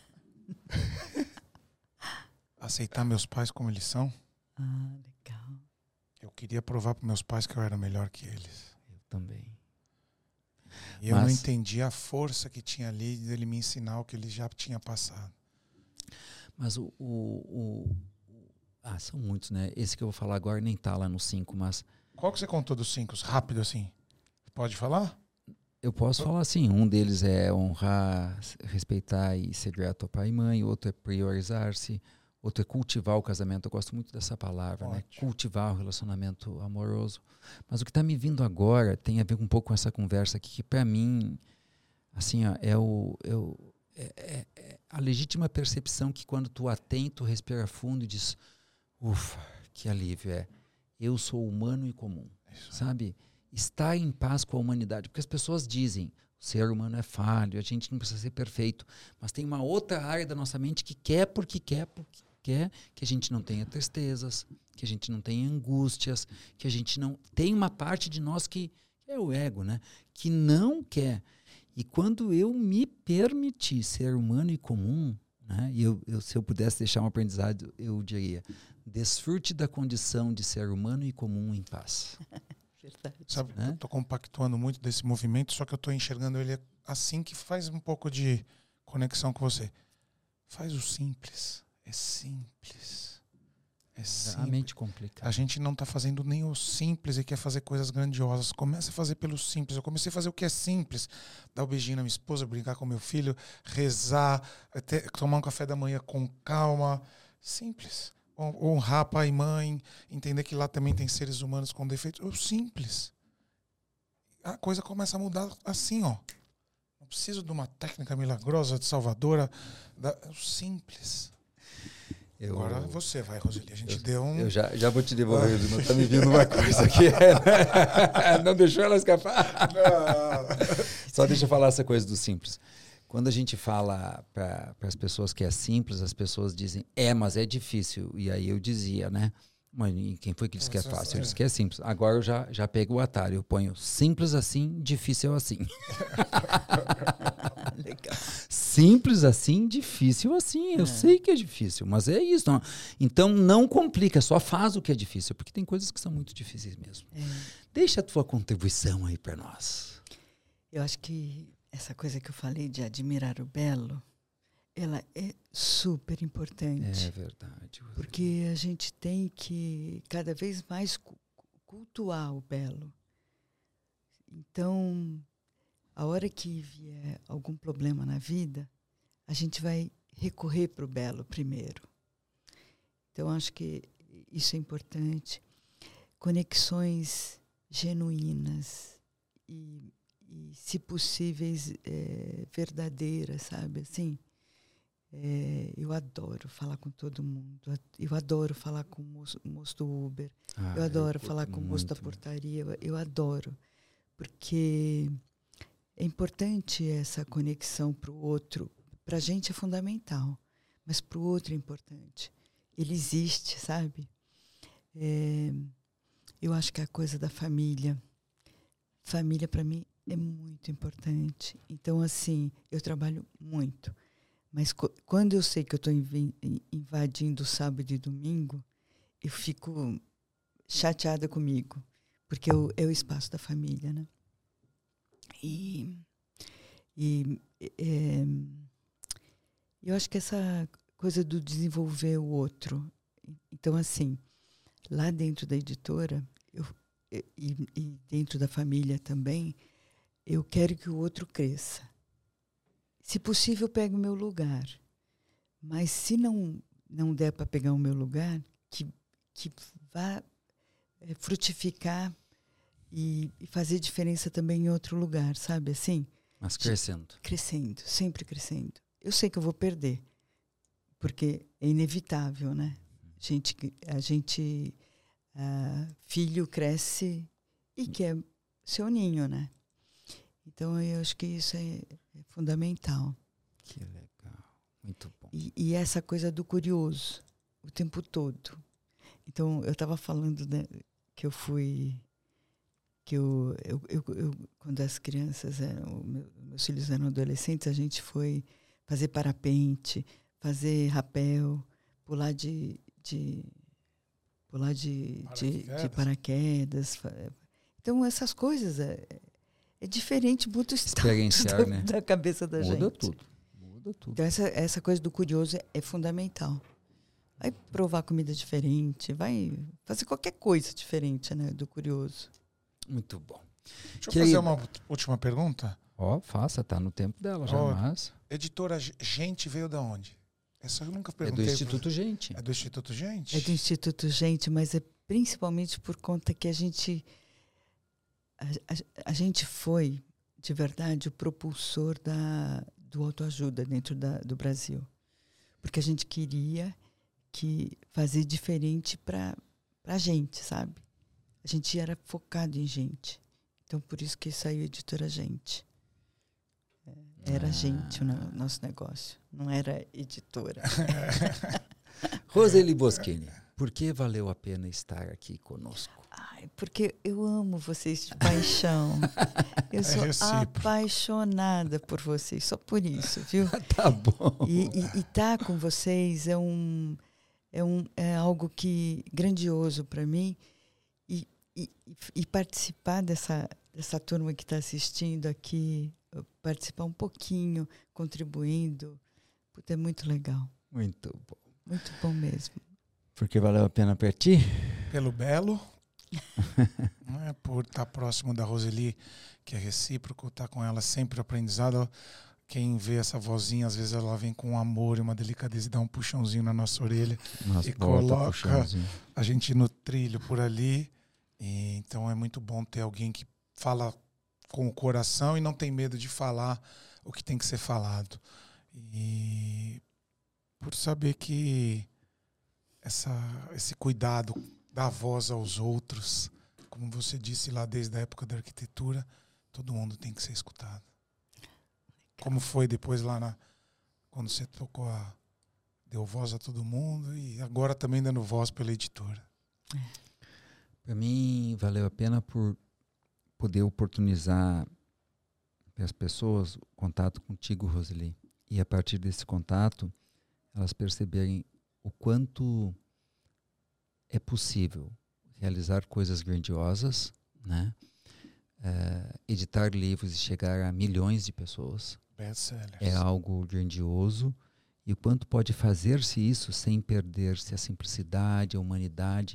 Aceitar meus pais como eles são. Ah, legal. Eu queria provar para meus pais que eu era melhor que eles. Eu também. E eu não entendi a força que tinha ali dele me ensinar o que ele já tinha passado. Mas são muitos, né? Esse que eu vou falar agora nem tá lá no 5, mas... Qual que você contou dos 5? Rápido assim. Pode falar? Eu posso falar assim, um deles é honrar, respeitar e ser grato ao pai e mãe, outro é priorizar-se, outro é cultivar o casamento. Eu gosto muito dessa palavra, né? Cultivar o relacionamento amoroso. Mas o que está me vindo agora tem a ver um pouco com essa conversa aqui, que para mim, assim, ó, é a legítima percepção que quando tu atém, tu respira fundo e diz, ufa, que alívio eu sou humano e comum, sabe? Estar em paz com a humanidade, porque as pessoas dizem, o ser humano é falho, a gente não precisa ser perfeito, mas tem uma outra área da nossa mente que quer que a gente não tenha tristezas, que a gente não tenha angústias, que a gente não... Tem uma parte de nós que é o ego, né? Que não quer. E quando eu me permitir ser humano e comum, né? Se eu pudesse deixar um aprendizado, eu diria, desfrute da condição de ser humano e comum em paz. Verdade. Sabe, eu tô compactuando muito desse movimento, só que eu tô enxergando ele assim, que faz um pouco de conexão com você. Faz o simples. É simples. É simples. A mente complicada. A gente não tá fazendo nem o simples e quer fazer coisas grandiosas. Começa a fazer pelo simples. Eu comecei a fazer o que é simples. Dar um beijinho na minha esposa, brincar com meu filho, rezar, tomar um café da manhã com calma. Simples. Honrar pai e mãe, entender que lá também tem seres humanos com defeitos. O simples. A coisa começa a mudar assim, ó. Não preciso de uma técnica milagrosa, de salvadora. O simples. Agora você vai, Roseli. A gente deu um... Eu já vou te devolver, não tá me vindo uma coisa aqui. Não deixou ela escapar. Só deixa eu falar essa coisa do simples. Quando a gente fala para as pessoas que é simples, as pessoas dizem, mas é difícil. E aí eu dizia, né? Mas quem foi que disse que é fácil? Eu disse que é simples. Agora eu já pego o atalho. Eu ponho simples assim, difícil assim. Legal. Simples assim, difícil assim. Eu sei que é difícil, mas é isso. Não. Então não complica, só faz o que é difícil, porque tem coisas que são muito difíceis mesmo. Deixa a tua contribuição aí para nós. Eu acho que essa coisa que eu falei de admirar o belo, ela é super importante. É verdade. Porque a gente tem que cada vez mais cultuar o belo. Então, a hora que vier algum problema na vida, a gente vai recorrer para o belo primeiro. Então, acho que isso é importante. Conexões genuínas e se possíveis, verdadeiras, sabe? Assim, eu adoro falar com todo mundo. Eu adoro falar com o moço do Uber. Eu adoro falar com o moço da portaria. Eu adoro. Porque é importante essa conexão para o outro. Para a gente é fundamental, mas para o outro é importante. Ele existe, sabe? Eu acho que a coisa da família. Família, para mim, é muito importante. Então, assim, eu trabalho muito. Mas quando eu sei que eu estou invadindo sábado e domingo, eu fico chateada comigo. Porque é o espaço da família, né? Eu acho que essa coisa do desenvolver o outro. Então, assim, lá dentro da editora, e dentro da família também, eu quero que o outro cresça. Se possível, eu pego o meu lugar. Mas se não der para pegar o meu lugar, que vá frutificar e fazer diferença também em outro lugar, sabe? Assim, mas crescendo. Crescendo, sempre crescendo. Eu sei que eu vou perder, porque é inevitável, né? Filho cresce e quer seu ninho, né? Então, eu acho que isso é fundamental. Que legal. Muito bom. E essa coisa do curioso, o tempo todo. Então, eu estava falando, né, que eu fui... quando as crianças meus filhos eram adolescentes, a gente foi fazer parapente, fazer rapel, pular de paraquedas. Então, essas coisas é diferente, muito experienciar, né? da cabeça da gente. Muda tudo. Então, essa coisa do curioso é fundamental. Vai provar comida diferente, vai fazer qualquer coisa diferente, né, do curioso. Muito bom. Deixa eu fazer uma última pergunta. Faça, tá no tempo dela já, mas... Editora Gente veio da onde? Essa eu nunca perguntei. É do Instituto Gente. É do Instituto Gente? É do Instituto Gente, mas é principalmente por conta que a gente foi, de verdade, o propulsor do autoajuda dentro do Brasil. Porque a gente queria fazer diferente para a gente, sabe? A gente era focado em gente. Então, por isso que saiu a Editora Gente. Era gente o nosso negócio, não era editora. Roseli Boschini, por que valeu a pena estar aqui conosco? Porque eu amo vocês de paixão. Eu sou apaixonada por vocês, só por isso, viu? Tá bom. E tá com vocês é algo grandioso para mim. E participar dessa turma que está assistindo aqui, participar um pouquinho, contribuindo, é muito legal. Muito bom. Muito bom mesmo. Porque valeu a pena para ti? Pelo belo. Por estar próximo da Roseli, que é recíproco, estar com ela sempre aprendizado. Quem vê essa vozinha, às vezes ela vem com amor e uma delicadeza e dá um puxãozinho na nossa orelha e coloca a gente no trilho por ali. E, então é muito bom ter alguém que fala com o coração e não tem medo de falar o que tem que ser falado. E por saber que esse cuidado da voz aos outros, como você disse lá desde a época da arquitetura, todo mundo tem que ser escutado. Como foi depois lá quando você deu voz a todo mundo e agora também dando voz pela editora. Para mim, valeu a pena por poder oportunizar para as pessoas o contato contigo, Roseli. E a partir desse contato, elas perceberem o quanto é possível realizar coisas grandiosas, né? Editar livros e chegar a milhões de pessoas. Best-sellers. É algo grandioso. E o quanto pode fazer-se isso sem perder-se a simplicidade, a humanidade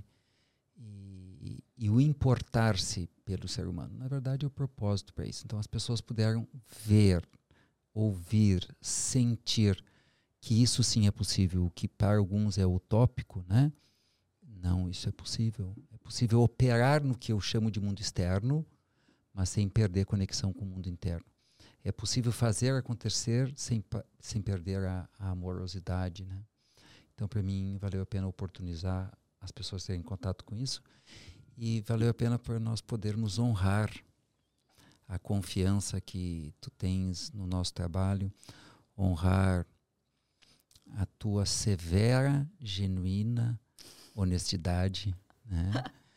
e o importar-se pelo ser humano. Na verdade, é o propósito para isso. Então, as pessoas puderam ver, ouvir, sentir que isso sim é possível. O que para alguns é utópico, né? Não, isso é possível. É possível operar no que eu chamo de mundo externo, mas sem perder conexão com o mundo interno. É possível fazer acontecer sem perder a amorosidade, né? Então, para mim, valeu a pena oportunizar as pessoas terem contato com isso e valeu a pena por nós podermos honrar a confiança que tu tens no nosso trabalho, honrar a tua severa, genuína honestidade, né?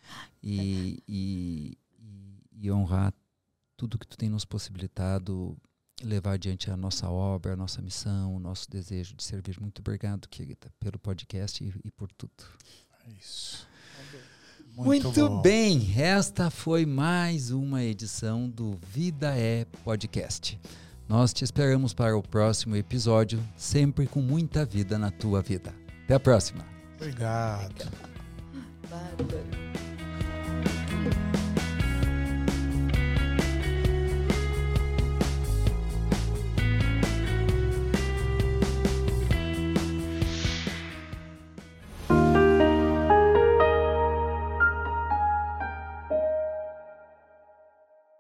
E honrar tudo que tu tem nos possibilitado levar adiante a nossa obra, a nossa missão, o nosso desejo de servir. Muito obrigado, querida, pelo podcast e por tudo. É isso. Muito bem, esta foi mais uma edição do Vida é Podcast. Nós te esperamos para o próximo episódio, sempre com muita vida na tua vida. Até a próxima. Obrigado. Bárbaro.